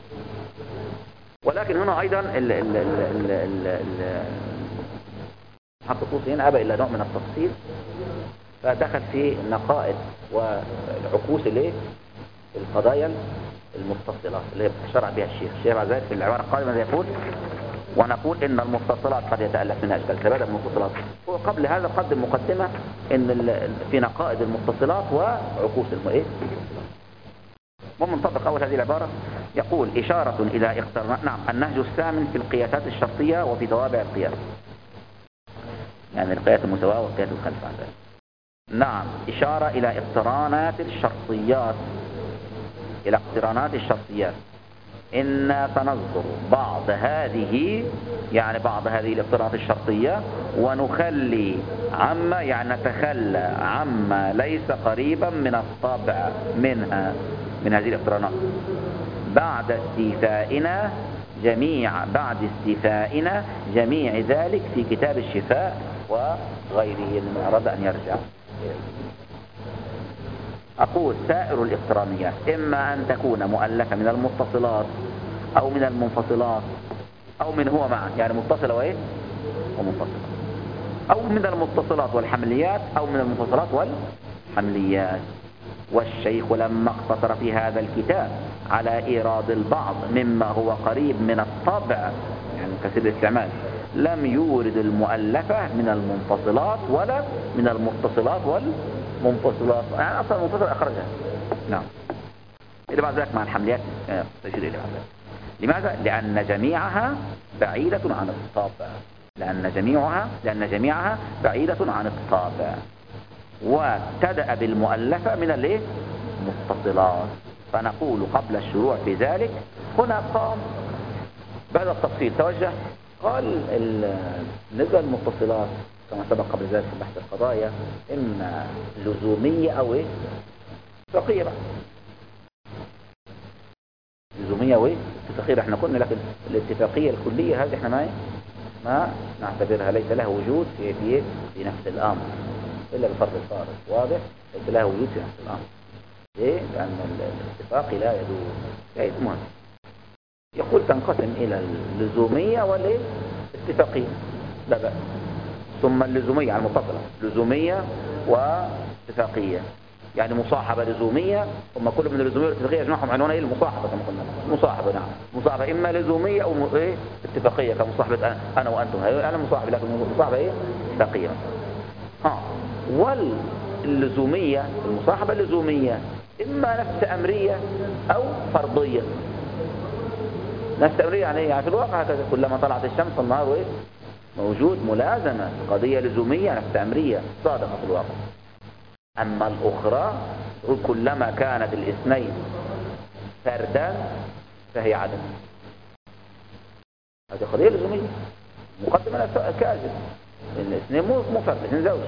ولكن هنا أيضا ال ال ال ال ال حق الطوسي هنا أبى إلا نوع من التفصيل، فدخل في نقائد والعكوس الايه القضايا المتصلة اللي شرع بها الشيخ. الشيخ بعد ذلك في العبارة القادمة يقول: ونقول إن المتصلات قد يتألف منها أشكال ثلاثة المتصلات. وقبل هذا قدم مقدمة إن في نقائد المتصلات وعكوس الإيه. ومن طبق أول هذه العبارة يقول: إشارة إلى اقتران. نعم، النهج الثامن في القياسات الشرطية وفي توابع القياس، يعني القياس المساواة والقياس الخلف عن ذلك. نعم، إشارة إلى اقترانات الشرطيات، إلى اقترانات الشرطيات. إن سنذكر بعض هذه، يعني بعض هذه الاقترانات الشرطية، ونخلي عما، يعني نتخلى عما ليس قريبا من الطبع منها من هذه الاقترانات، بعد استيفائنا جميع بعد استيفائنا جميع ذلك في كتاب الشفاء وغيره لمن أراد أن يرجع. أقول: سائر الاقترانيات إما أن تكون مؤلفة من المتصلات أو من المنفصلات أو من هو معا، يعني متصلة وإيه ومنفصلة، أو من المتصلات والحمليات أو من المنفصلات والحمليات. والشيخ لما اقتصر في هذا الكتاب على إيراد البعض مما هو قريب من الطبع، يعني كثير الاستعمال، لم يورد المؤلفة من المنفصلات ولا من المتصلات والمنفصلات، يعني أصلا المنفصل أخرجها. نعم، إلى بعد ذلك مع الحمليات تشير إلى بعد ذلك. لماذا؟ لأن جميعها بعيدة عن الطابع، لأن جميعها لأن جميعها بعيدة عن الطابع. وابتدأ بالمؤلفة من الايه متصلات. فنقول قبل الشروع في ذلك هنا قام بعد التفصيل توجه قال بالنسبة للمتصلات كما سبق قبل ذلك في بحث القضايا إما لزومية أو إيه اتفاقية بقى. لزومية وإيه اتفاقية احنا قلنا، لكن الاتفاقية الكلية هذه احنا ما ما نعتبرها، ليس لها وجود في في في نفس الأمر إلا بفرض الفارض. واضح؟ ليس لها وجود في نفس الأمر. ليه؟ لأن الاتفاق لا يدور. شيء مهم. يقول تنقسم إلى اللزومية والاتفاقية، لا بأس. ثم اللزومية على المتصلة، لزومية واتفاقية، يعني مصاحبة لزومية. ثم كل من اللزومية والاتفاقية يجمعهم عنوان ايه المصاحبة كما قلنا. مصاحبة، نعم، مصاحبة إما لزومية أو ايه اتفاقية كمصاحبة أنا وأنتم. أنا مصاحب لكن مصاحبة ايه اتفاقية. ها، واللزومية المصاحبة اللزومية إما نفس أمرية أو فرضية. نفس أمرية يعني يعني في الواقع هكذا، كلما طلعت الشمس النهار ايه موجود، ملازمة. قضية لزومية نفس أمرية صادقة في الواقع. أما الأخرى كلما كانت الاثنين فردا فهي عدد. هذه قضية لزومية مقدمة كاذب، الاثنين مو فرد، الاثنين زوج،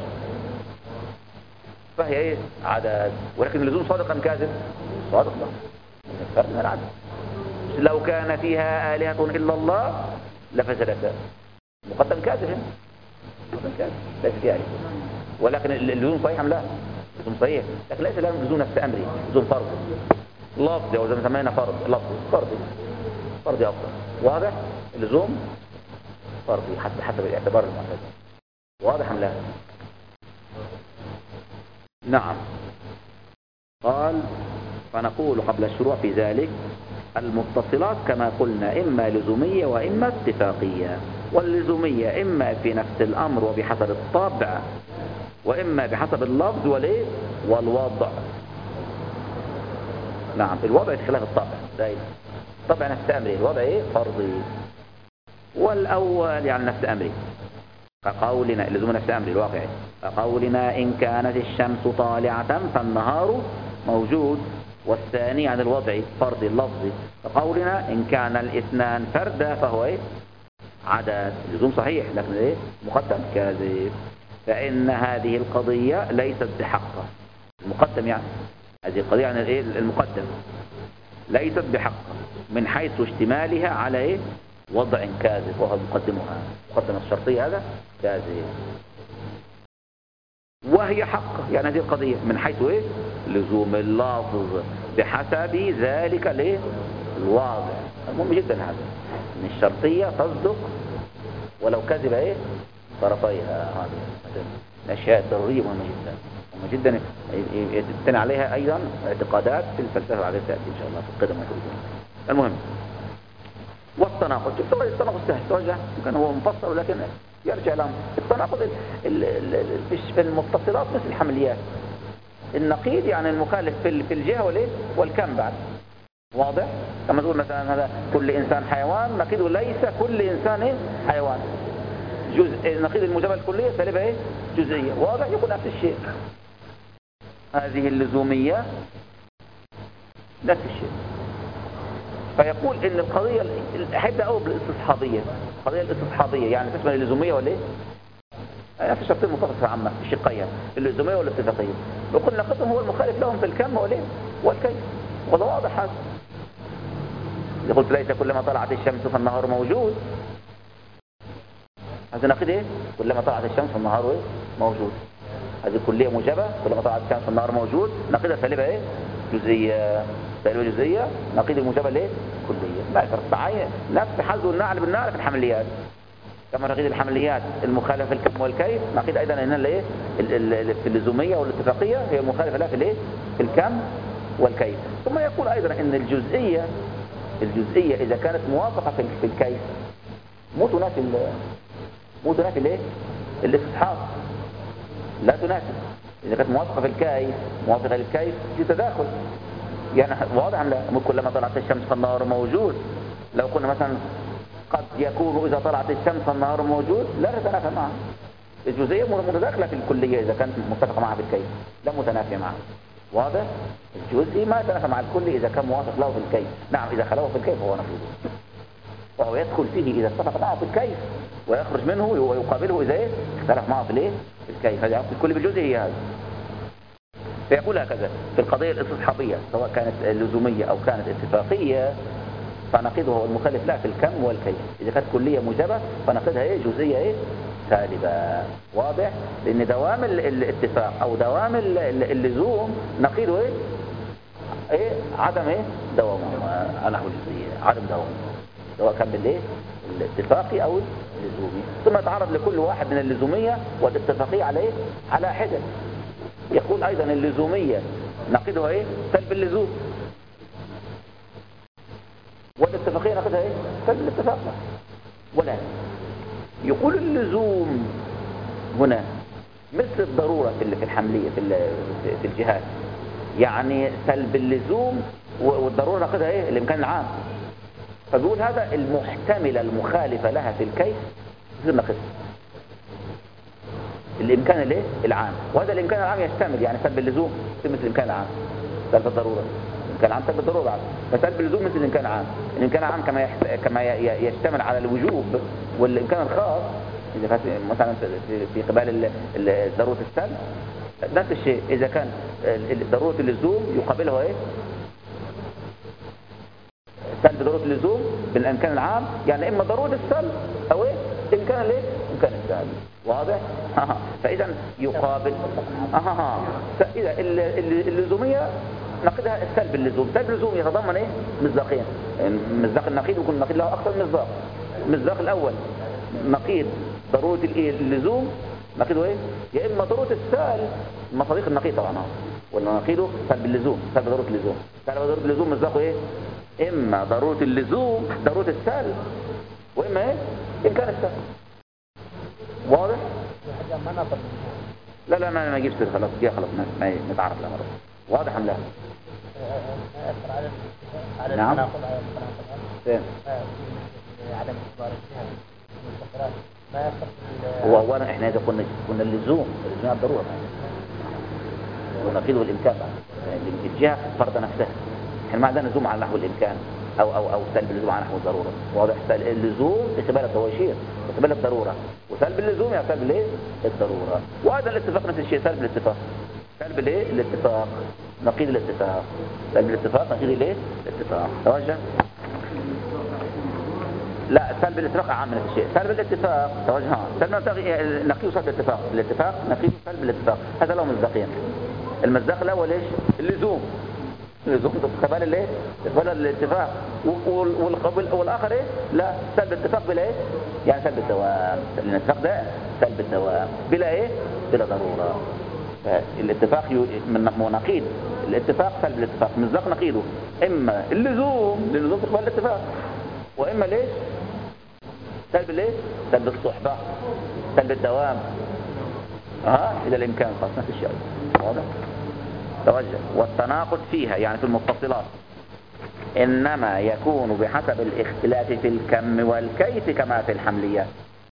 فهي ايه عدد. ولكن اللزوم صادق أم كاذب؟ صادق بقى، فرد من العدد. لو كان فيها آلهة إلا الله لفسدتا، مقدم كاذب، مقدم كاذب ليس فيها آلهة. ولكن اللزوم صحيح أم لا؟ اللزوم صحيح، لكن ليس لهم لزوم نفس أمري، لزوم فرض لفظي، أو زي ما سمينا فرض لفظي، فرضي فرضي أفضل. واضح؟ اللزوم فرضي حسب حسب الاعتبار المعتزلي. واضح أم لا؟ نعم. قال فنقول قبل الشروع في ذلك المتصلات كما قلنا إما لزومية وإما اتفاقية. واللزومية إما في نفس الأمر وبحسب الطابع، وإما بحسب اللفظ والإيه والوضع. نعم، الوضع خلاف الطابع دائما. طبعا نفس أمره، الوضع إيه فرضي، والأول يعني نفس أمره كقولنا اللزوم نفس أمره الواقعي، كقولنا إن كانت الشمس طالعة فالنهار موجود، والثاني عن الوضع فرضي اللفظي كقولنا إن كان الاثنان فردا فهو إيه عدد. لزوم صحيح لكن إيه مقدم كاذب، فإن هذه القضية ليست بحقة. المقدم يعني هذه القضية عن الإيه المقدم ليست بحقة من حيث اشتمالها على إيه وضع كاذب، وهو مقدمها مقدم الشرطية هذا كاذب، وهي حقة يعني هذه القضية من حيث إيه لزوم اللفظ بحسب ذلك ليه الواضع. مهم جدا هذا ان الشرطية تصدق ولو كذب ايه طرفيها. هذه الاشياء ضرورية مهمة جدا مهمة جدا يتبنى عليها ايضا اعتقادات في الفلسفة على تأتي ان شاء الله في القدم والحدود. المهم والتناقض، شوف التناقض سهل توجه كان هو مفصل ولكن يرجع لهم. التناقض في المتصلات مثل الحمليات، النقيض يعني المخالف في الجهة والايه والكم بعد. واضح؟ كما تقول مثلا هذا كل إنسان حيوان، نقيضه ليس كل إنسان إيه؟ حيوان. جزء نقيض الموجبة الكلية سالبها إيه؟ جزئية. واضح؟ يكون نفس الشيء. هذه اللزومية نفس الشيء. فيقول إن القضية حتى أو بالاستصحابية، القضية الاستصحابية يعني تشمل اللزومية ولا إيه؟ نفس الشرطين متفقة عامة في الشقية اللزومية والاتفاقية. وقل نقيضهم هو المخالف لهم في الكم والايه والكيف، وده واضح هذا. إذا قلت ليس كلما طلعت الشمس فالنهار موجود، هذا نقيض ايه؟ كلما طلعت الشمس فالنهار ايه؟ موجود. هذه كلية موجبة، كلما طلعت الشمس فالنهار موجود. نقيضها سالبة ايه؟ جزئية. سالبة جزئية. نقيض الموجبة ليه؟ كلية. ما يفرق معايا نفس حظ النعل بالنعل في الحمليات. كما نقيض الحمليات المخالفة في الكم والكيف، نقيض ايضا هنا الايه؟ في اللزومية والاتفاقية هي مخالفة لها في الايه؟ في الكم والكيف. ثم يقول ايضا ان الجزئية الجزئية اذا كانت موافقة في الكيف مو تنافي مو تنافي الايه؟ الاستصحاب، لا تنافي. اذا كانت موافقة في الكيف موافقة للكيف في تداخل يعني. واضح ام لا؟ كلما طلعت الشمس فالنهار موجود، لو قلنا مثلا قد يكون اذا طلعت الشمس فالنهار موجود لا تتنافى معها. الجزئية متداخلة في الكلية اذا كانت متفقة معها في الكيف، لا متنافية معها. واضح؟ الجزئي ما يتنافى مع الكلي اذا كان موافق له في الكيف. نعم اذا خلوه في الكيف هو نقيضه، وهو يدخل فيه اذا اتفق معه في الكيف ويخرج منه ويقابله اذا ايه اختلف معه في الايه في الكيف. هذا الكل بالجزء هي هذا. فيقول هكذا في القضية الاستصحابية سواء كانت لزومية او كانت اتفاقية، فنقيضه هو المخالف لها في الكم والكيف. اذا كانت كلية موجبة فنقيضها ايه جزئية ايه سالبة. واضح؟ لان دوام الاتفاق او دوام اللزوم نقيضه ايه ايه عدم ايه دوامه على نحو الجزئية، عدم دوامه سواء كان بالايه الاتفاقي او اللزومي. ثم يتعرض لكل واحد من اللزومية والاتفاقية على ايه على حدة. يقول ايضا اللزومية نقيضها ايه سلب اللزوم، والاتفاقية نقيضها ايه سلب الاتفاق. ولا يقول اللزوم هنا مثل الضرورة في في الحملية في في الجهات، يعني سلب اللزوم والضرورة نقيضها ايه الامكان العام. فبيقول هذا المحتملة المخالفة لها في الكيف غير نقيض الامكان الايه العام، وهذا الامكان العام يشتمل يعني سلب اللزوم مثل الامكان العام، سلب الضرورة الامكان العام سلب الضرورة بعد، فسلب اللزوم مثل الامكان العام. الامكان العام كما يحت... كما يشتمل على الوجوب والامكان الخاص اذا كانت مثلا في قبال ضرورة السلب نفس الشيء. اذا كان ضرورة اللزوم يقابلها ايه سلب ضرورة اللزوم بالامكان العام، يعني اما ضرورة السلب او ايه امكان الايه امكان السلب. واضح؟ فاذا يقابل اها اذا اللزومية نقيضها السلب اللزوم. سلب اللزوم يتضمن ايه مصداقين، مصداق النقيض يكون النقيض له اكثر من مصداق. المصداق الاول نقيض ضرورة اللزوم نقيضه ايه؟ يا اما ضرورة السال مصادق النقيض طبعا اهو، ولا نقيضه سلب اللزوم، سلب ضرورة اللزوم، سلب ضرورة اللزوم مصداقه ايه؟ اما ضرورة اللزوم ضرورة السال، واما ايه؟ امكان السال. واضح؟ ما نظر لا لا ما ما يجيبش خلاص كده خلاص ما نتعرف لها مرة. واضح ام لا؟ على على نعم. التناقض على التناقض فين؟ عدم اعتبار الجهة المستقرات ما يصح. هو اولا احنا اذا كنا كنا اللزوم اللزوم الضروره ونقيضه الامكان يعني الجهه فرض نفسها. احنا ما عندنا لزوم على نحو الامكان او او او سلب اللزوم على نحو الضروره. واضح؟ اللزوم استقبال التواشير استقبال الضروره، وسلب اللزوم يعني سلب الايه؟ الضروره. وهذا الاتفاق نفس الشيء، سلب الاتفاق سلب الايه؟ الاتفاق نقيض الاتفاق، سلب الاتفاق نقيض الايه؟ الاتفاق. توجه. لا سلب الاتفاق اعم من الشيء. سلب الاتفاق توجه سلب نقيض سلب الاتفاق، الاتفاق نقيض سلب الاتفاق. هذا له مصداقين. المصداق الاول ايش؟ اللزوم، اللزوم استقبال الايه؟ استقبال الاتفاق. والقبل والاخر ايه؟ لا سلب الاتفاق بلا ايه؟ يعني سلب الدوام. الاتفاق ده سلب الدوام بلا ايه؟ بلا ضروره. الاتفاق من نقيض الاتفاق سلب الاتفاق، مصداق نقيضه اما اللزوم للزوم استقبال الاتفاق، واما ليش؟ سلب الايه؟ سلب الصحبه، سلب الدوام. ها الى الامكان خاص نفس الشيء. واضح؟ توجه. والتناقض فيها يعني في المتصلات انما يكون بحسب الاختلاف في الكم والكيف كما في الحمليات،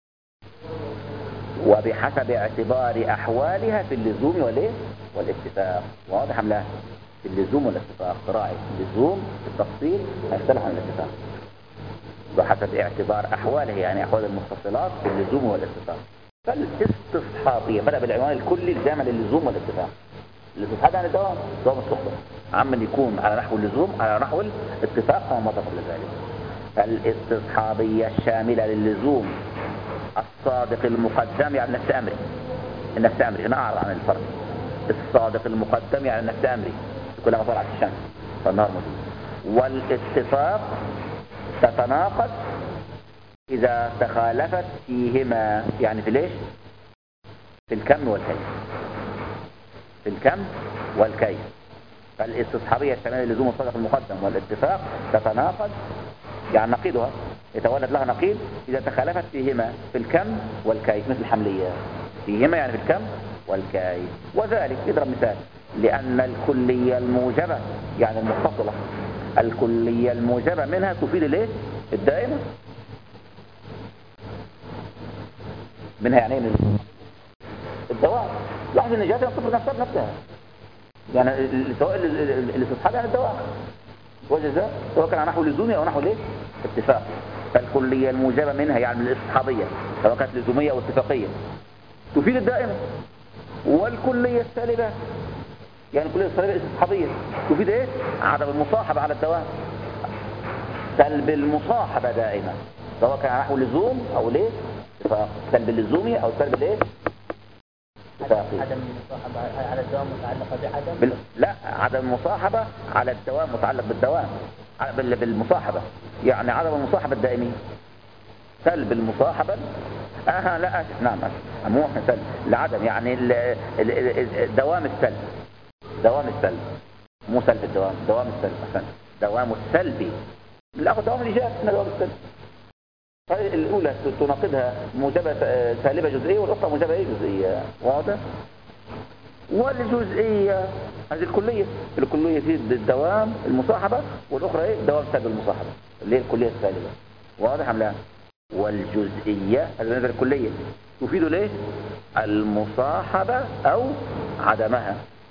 وبحسب اعتبار احوالها في اللزوم والايه؟ والاتفاق. واضح ام لا؟ في اللزوم والاتفاق راعي اللزوم التفصيل هيختلف عن الاتفاق بحسب اعتبار احواله، يعني احوال المتصلات في اللزوم والاتفاق. فالاستصحابية بدأ بالعنوان الكلي الجامع للزوم والاتفاق. الاستصحاب يعني الدوام، دوام الصحبة، عمن يكون على نحو اللزوم على نحو الاتفاق كما مضى قبل ذلك. فالاستصحابية الشاملة للزوم الصادق المقدم يعني نفس امري، النفس امري هنا اعرض عن الفرق. الصادق المقدم يعني نفس امري كلما طلعت الشمس فالنهار موجود. والاتفاق تتناقض إذا تخالفت فيهما، يعني في ليش؟ في الكم والكيف، في الكم والكيف. فالاستصحابية الشاملة للزوم الصادق المقدم والاتفاق تتناقض يعني نقيضها يتولد لها نقيض إذا تخالفت فيهما في الكم والكيف، مثل الحملية فيهما يعني في الكم والكيف. وذلك يضرب مثال لأن الكلية الموجبة يعني المتصلة، الكلية الموجبة منها تفيد الايه؟ الدائمة منها يعني ايه؟ الدوام. لاحظ ان جهتها تصف نفسها بنفسها، يعني سواء الاستصحاب يعني الدوام وجه ذا سواء كان على نحو لزومي او نحو الايه؟ اتفاق. فالكلية الموجبة منها يعني من الاستصحابية سواء كانت لزومية او اتفاقية تفيد الدائمة. والكلية السالبة يعني الكلية السالبة الاستصحابية تفيد ايه؟ عدم المصاحبة على الدوام، سلب المصاحبة دائما سواء كان على نحو لزوم او ليه؟ اتفاق. سلب اللزومي او سلب الايه؟ اتفاقي. عدم المصاحبة على الدوام متعلقة بعدم بال... لا عدم المصاحبة على الدوام متعلق بالدوام بال... بالمصاحبة، يعني عدم المصاحبة الدائمية. سلب المصاحبة اه لا أسف. نعم اسف مو سلب العدم يعني ال... ال... ال... دوام السلب، دوام السلب مو سلب الدوام، دوام السلب أحسن. دوام السلبي لا دوام الإيجاب من دوام السلب. الأولى تناقضها موجبة سالبة جزئية والأخرى موجبة ايه؟ جزئية. واضح؟ والجزئية هذه الكلية، الكلية في الدوام المصاحبة والأخرى ايه؟ دوام سلب المصاحبة اللي هي الكلية السالبة. واضح أم لا؟ والجزئية هذه الكلية تفيد ليه؟ المصاحبة أو عدمها.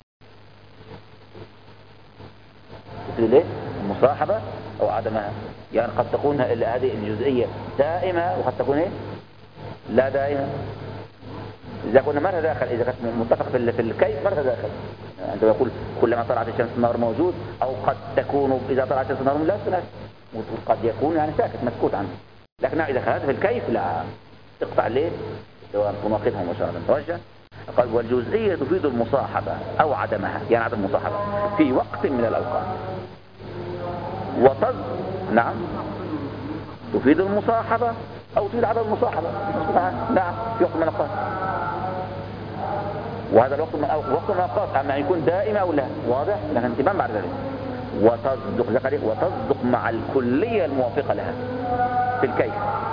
تفيد ليه؟ المصاحبة أو عدمها، يعني قد تكون هذه الجزئية دائمة وقد تكون ايه؟ لا دائمة. إذا كنا مرة داخل، إذا كانت متفق في في الكيف مرة داخل، عندما يقول كلما طلعت الشمس النهار موجود، أو قد تكون إذا طلعت الشمس النهار لا تناسب، قد يكون يعني ساكت مسكوت عنه. لكن إذا خلت في الكيف لا تقطع ليه؟ سواء تناقضها مباشرة. توجه. قال والجزئية تفيد المصاحبة أو عدمها، يعني عدم المصاحبة في وقت من الأوقات. وتظ نعم تفيد المصاحبة أو تفيد عدم المصاحبة. نعم في وقت من الأوقات، وهذا الوقت من وقت من الأوقات أما يكون دائم أو لا، واضح؟ لكن انتباه بعد ذلك. وتصدق ذكر وتصدق مع الكلية الموافقة لها في الكيف،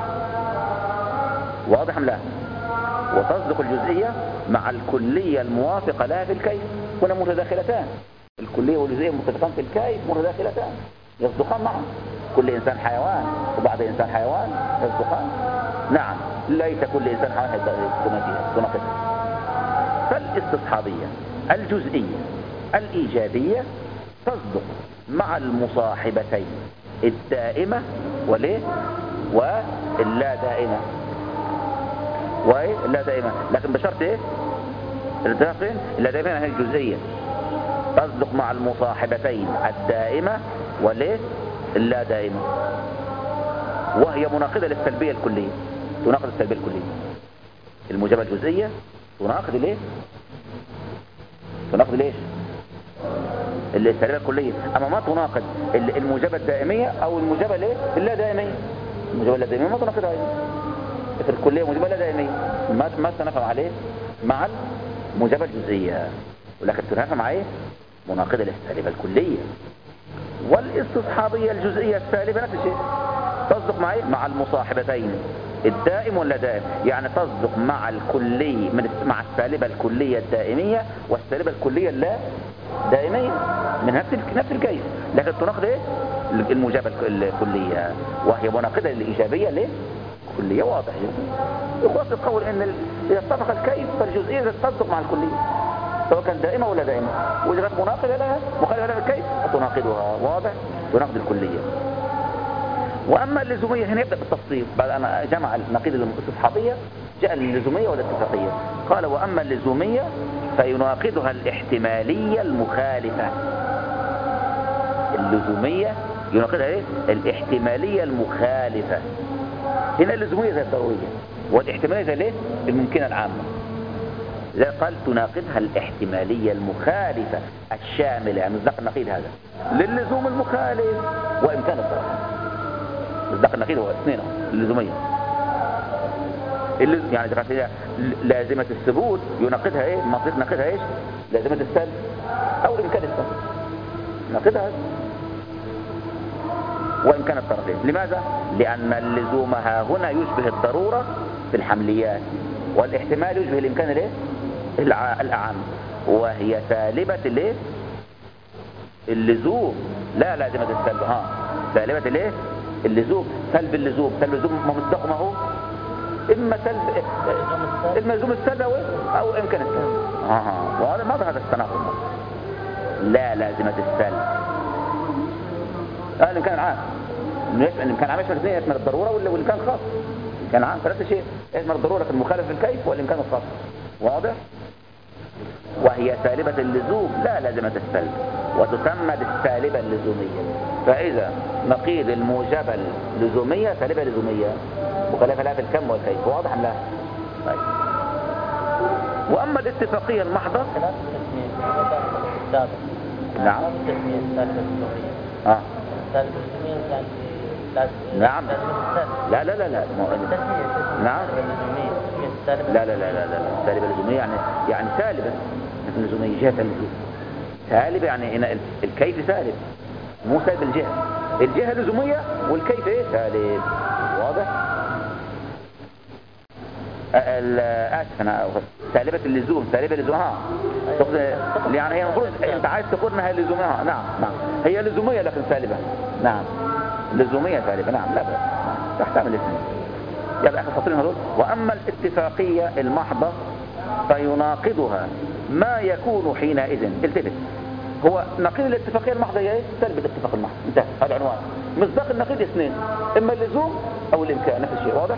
واضح أم لا؟ وتصدق الجزئية مع الكلية الموافقة لها في الكيف. هنا متداخلتان، الكلية والجزئية متفقان في الكيف متداخلتان يصدقان معا. كل إنسان حيوان وبعض إنسان حيوان يصدقان. نعم ليس كل إنسان حيوان تناقض. فالاستصحابية الجزئية الإيجابية تصدق مع المصاحبتين الدائمة وليه واللا دائمة، وإيه اللا دائمة، لكن بشرط إيه الاتفاقين. اللا دائمة هي الجزئية تصدق مع المصاحبتين الدائمة وليه اللا دائمة، وهي مناقضة للسلبية الكلية. تناقض السلبية الكلية. الموجبة الجزئية تناقض ليه تناقض ليش السلبية الكلية، أما ما تناقض الموجبة الدائمية أو الموجبة ليه اللا دائمية. الموجبة اللا دائمية ما تناقضها في الكلية، موجبة لا دائمية ما ما تنافع عليه مع الموجبة الجزئية، ولكن تنافع مع ايه مناقضة للسالبة الكلية. والاستصحابية الجزئية السالبة نفس الشيء، تصدق مع ايه مع المصاحبتين الدائم ولا دائم، يعني تصدق مع الكلي من مع السالبة الكلية الدائمية والسالبة الكلية اللا دائمية من نفس نفس الكيف، لكن تناقض ايه الموجبة الكلية، وهي مناقضة للإيجابية ليه كلية. واضح يخص القول ان اذا اتفق الكيف فالجزئية تصدق مع الكلية سواء كان دائمة ولا دائمة، واذا كانت مناقضة لها مخالفة لها الكيف فتناقضها. واضح تناقض الكلية. واما اللزومية هنا يبدأ بالتفصيل بعد ان جمع النقيض الاستصحابية جاء اللزومية والاتفاقية. قال واما اللزومية فيناقضها الاحتمالية المخالفة. اللزومية يناقضها ايه الاحتمالية المخالفة. هنا اللزومية زي الضرورية والاحتمالية زي الايه الممكنة العامة. زي قال تناقضها الاحتمالية المخالفة الشاملة، يعني مصداق النقيض هذا للزوم المخالف وإمكان الضرر. مصداق النقيض هو اثنين اللزومية يعني إذا لازمة الثبوت يناقضها ايه مصداق ناقضها ايش لازمة السلب أو إمكان السلب ناقضها وإمكان الطرفين. لماذا؟ لأن اللزومها هنا يشبه الضرورة في الحمليات، والاحتمال يشبه الإمكان الايه الأعم، وهي سالبة الايه اللزوم لا لازمة السلب. ها سالبة الايه اللزوم. سلب اللزوم سلب اللزوم ما مصداقه ما هو إما سلب الملزوم السلب أو إمكان السلب. ها وهذا ما هذا التناقض. لا لازمة السلب هذا الإمكان العام، الإمكان العام يشمل الاثنين، يشمل الضرورة والإمكان الخاص. الإمكان العام ثلاثة شيء، يشمل الضرورة المخالف في الكيف والإمكان الخاص. واضح؟ وهي سالبة اللزوم لا لازمة السلب، وتسمى بالسالبة اللزومية. فإذا نقيض الموجبة اللزومية سالبة لزومية مخالفة لها في الكم والكيف. واضح أم لا؟ طيب. وأما الاتفاقية المحضة نعم اه نعم لا لا لا لا نعم لا لا لا لا لا سالبة لزومية يعني يعني سالبة لزومية جهة اللزوم سالبة، يعني هنا الكيف سالب مو سالب الجهة، الجهة لزومية والكيف ايه سالب. واضح؟ اسف انا سالبة اللزوم سالبة اللزوم ها يعني هي المفروض انت عايز تقول انها لزومية. نعم نعم هي لزومية لكن سالبة. نعم لزومية سالبة. نعم لا بأس تحتمل الاثنين. يبقى احنا فاصلين هذول. واما الاتفاقية المحضة فيناقضها ما يكون حينئذ. التفت هو نقيض الاتفاقية المحضة هي ايه سلب الاتفاق المحض. انتهى هذا عنوان. مصداق النقيض اثنين اما اللزوم او الامكان نفس الشيء. واضح؟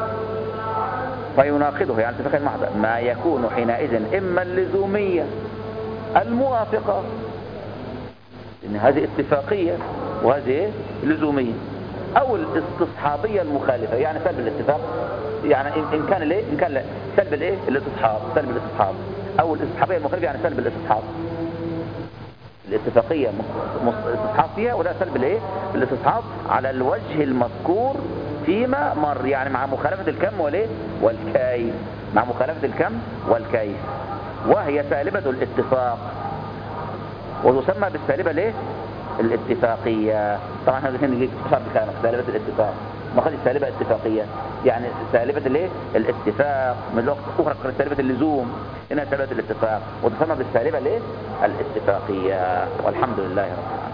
فيناقضه يعني الاتفاقية المحضة ما يكون حينئذ اما اللزومية الموافقة ان هذه اتفاقية وهذه لزومية، او الاستصحابية المخالفة يعني سلب الاتفاق، يعني ان كان الايه ان كان سلب الايه الاستصحاب سلب الاستصحاب، او الاستصحابية المخالفة يعني سلب الاستصحاب. الاتفاقية استصحاب فيها ولا سلب الايه الاستصحاب على الوجه المذكور فيما مر، يعني مع مخالفة الكم والايه والكيف، مع مخالفة الكم والكيف. وهي سالبة الاتفاق، وتسمى بالسالبة ليه الاتفاقية. طبعا احنا الاثنين نجي صعب بكلامك سالبة الاتفاق، ما خدش سالبة اتفاقية، يعني سالبة الايه الاتفاق. من الوقت اخرى كانت سالبة اللزوم، هنا سالبة الاتفاق، وتسمى بالسالبة ليه الاتفاقية. والحمد لله رب العالمين.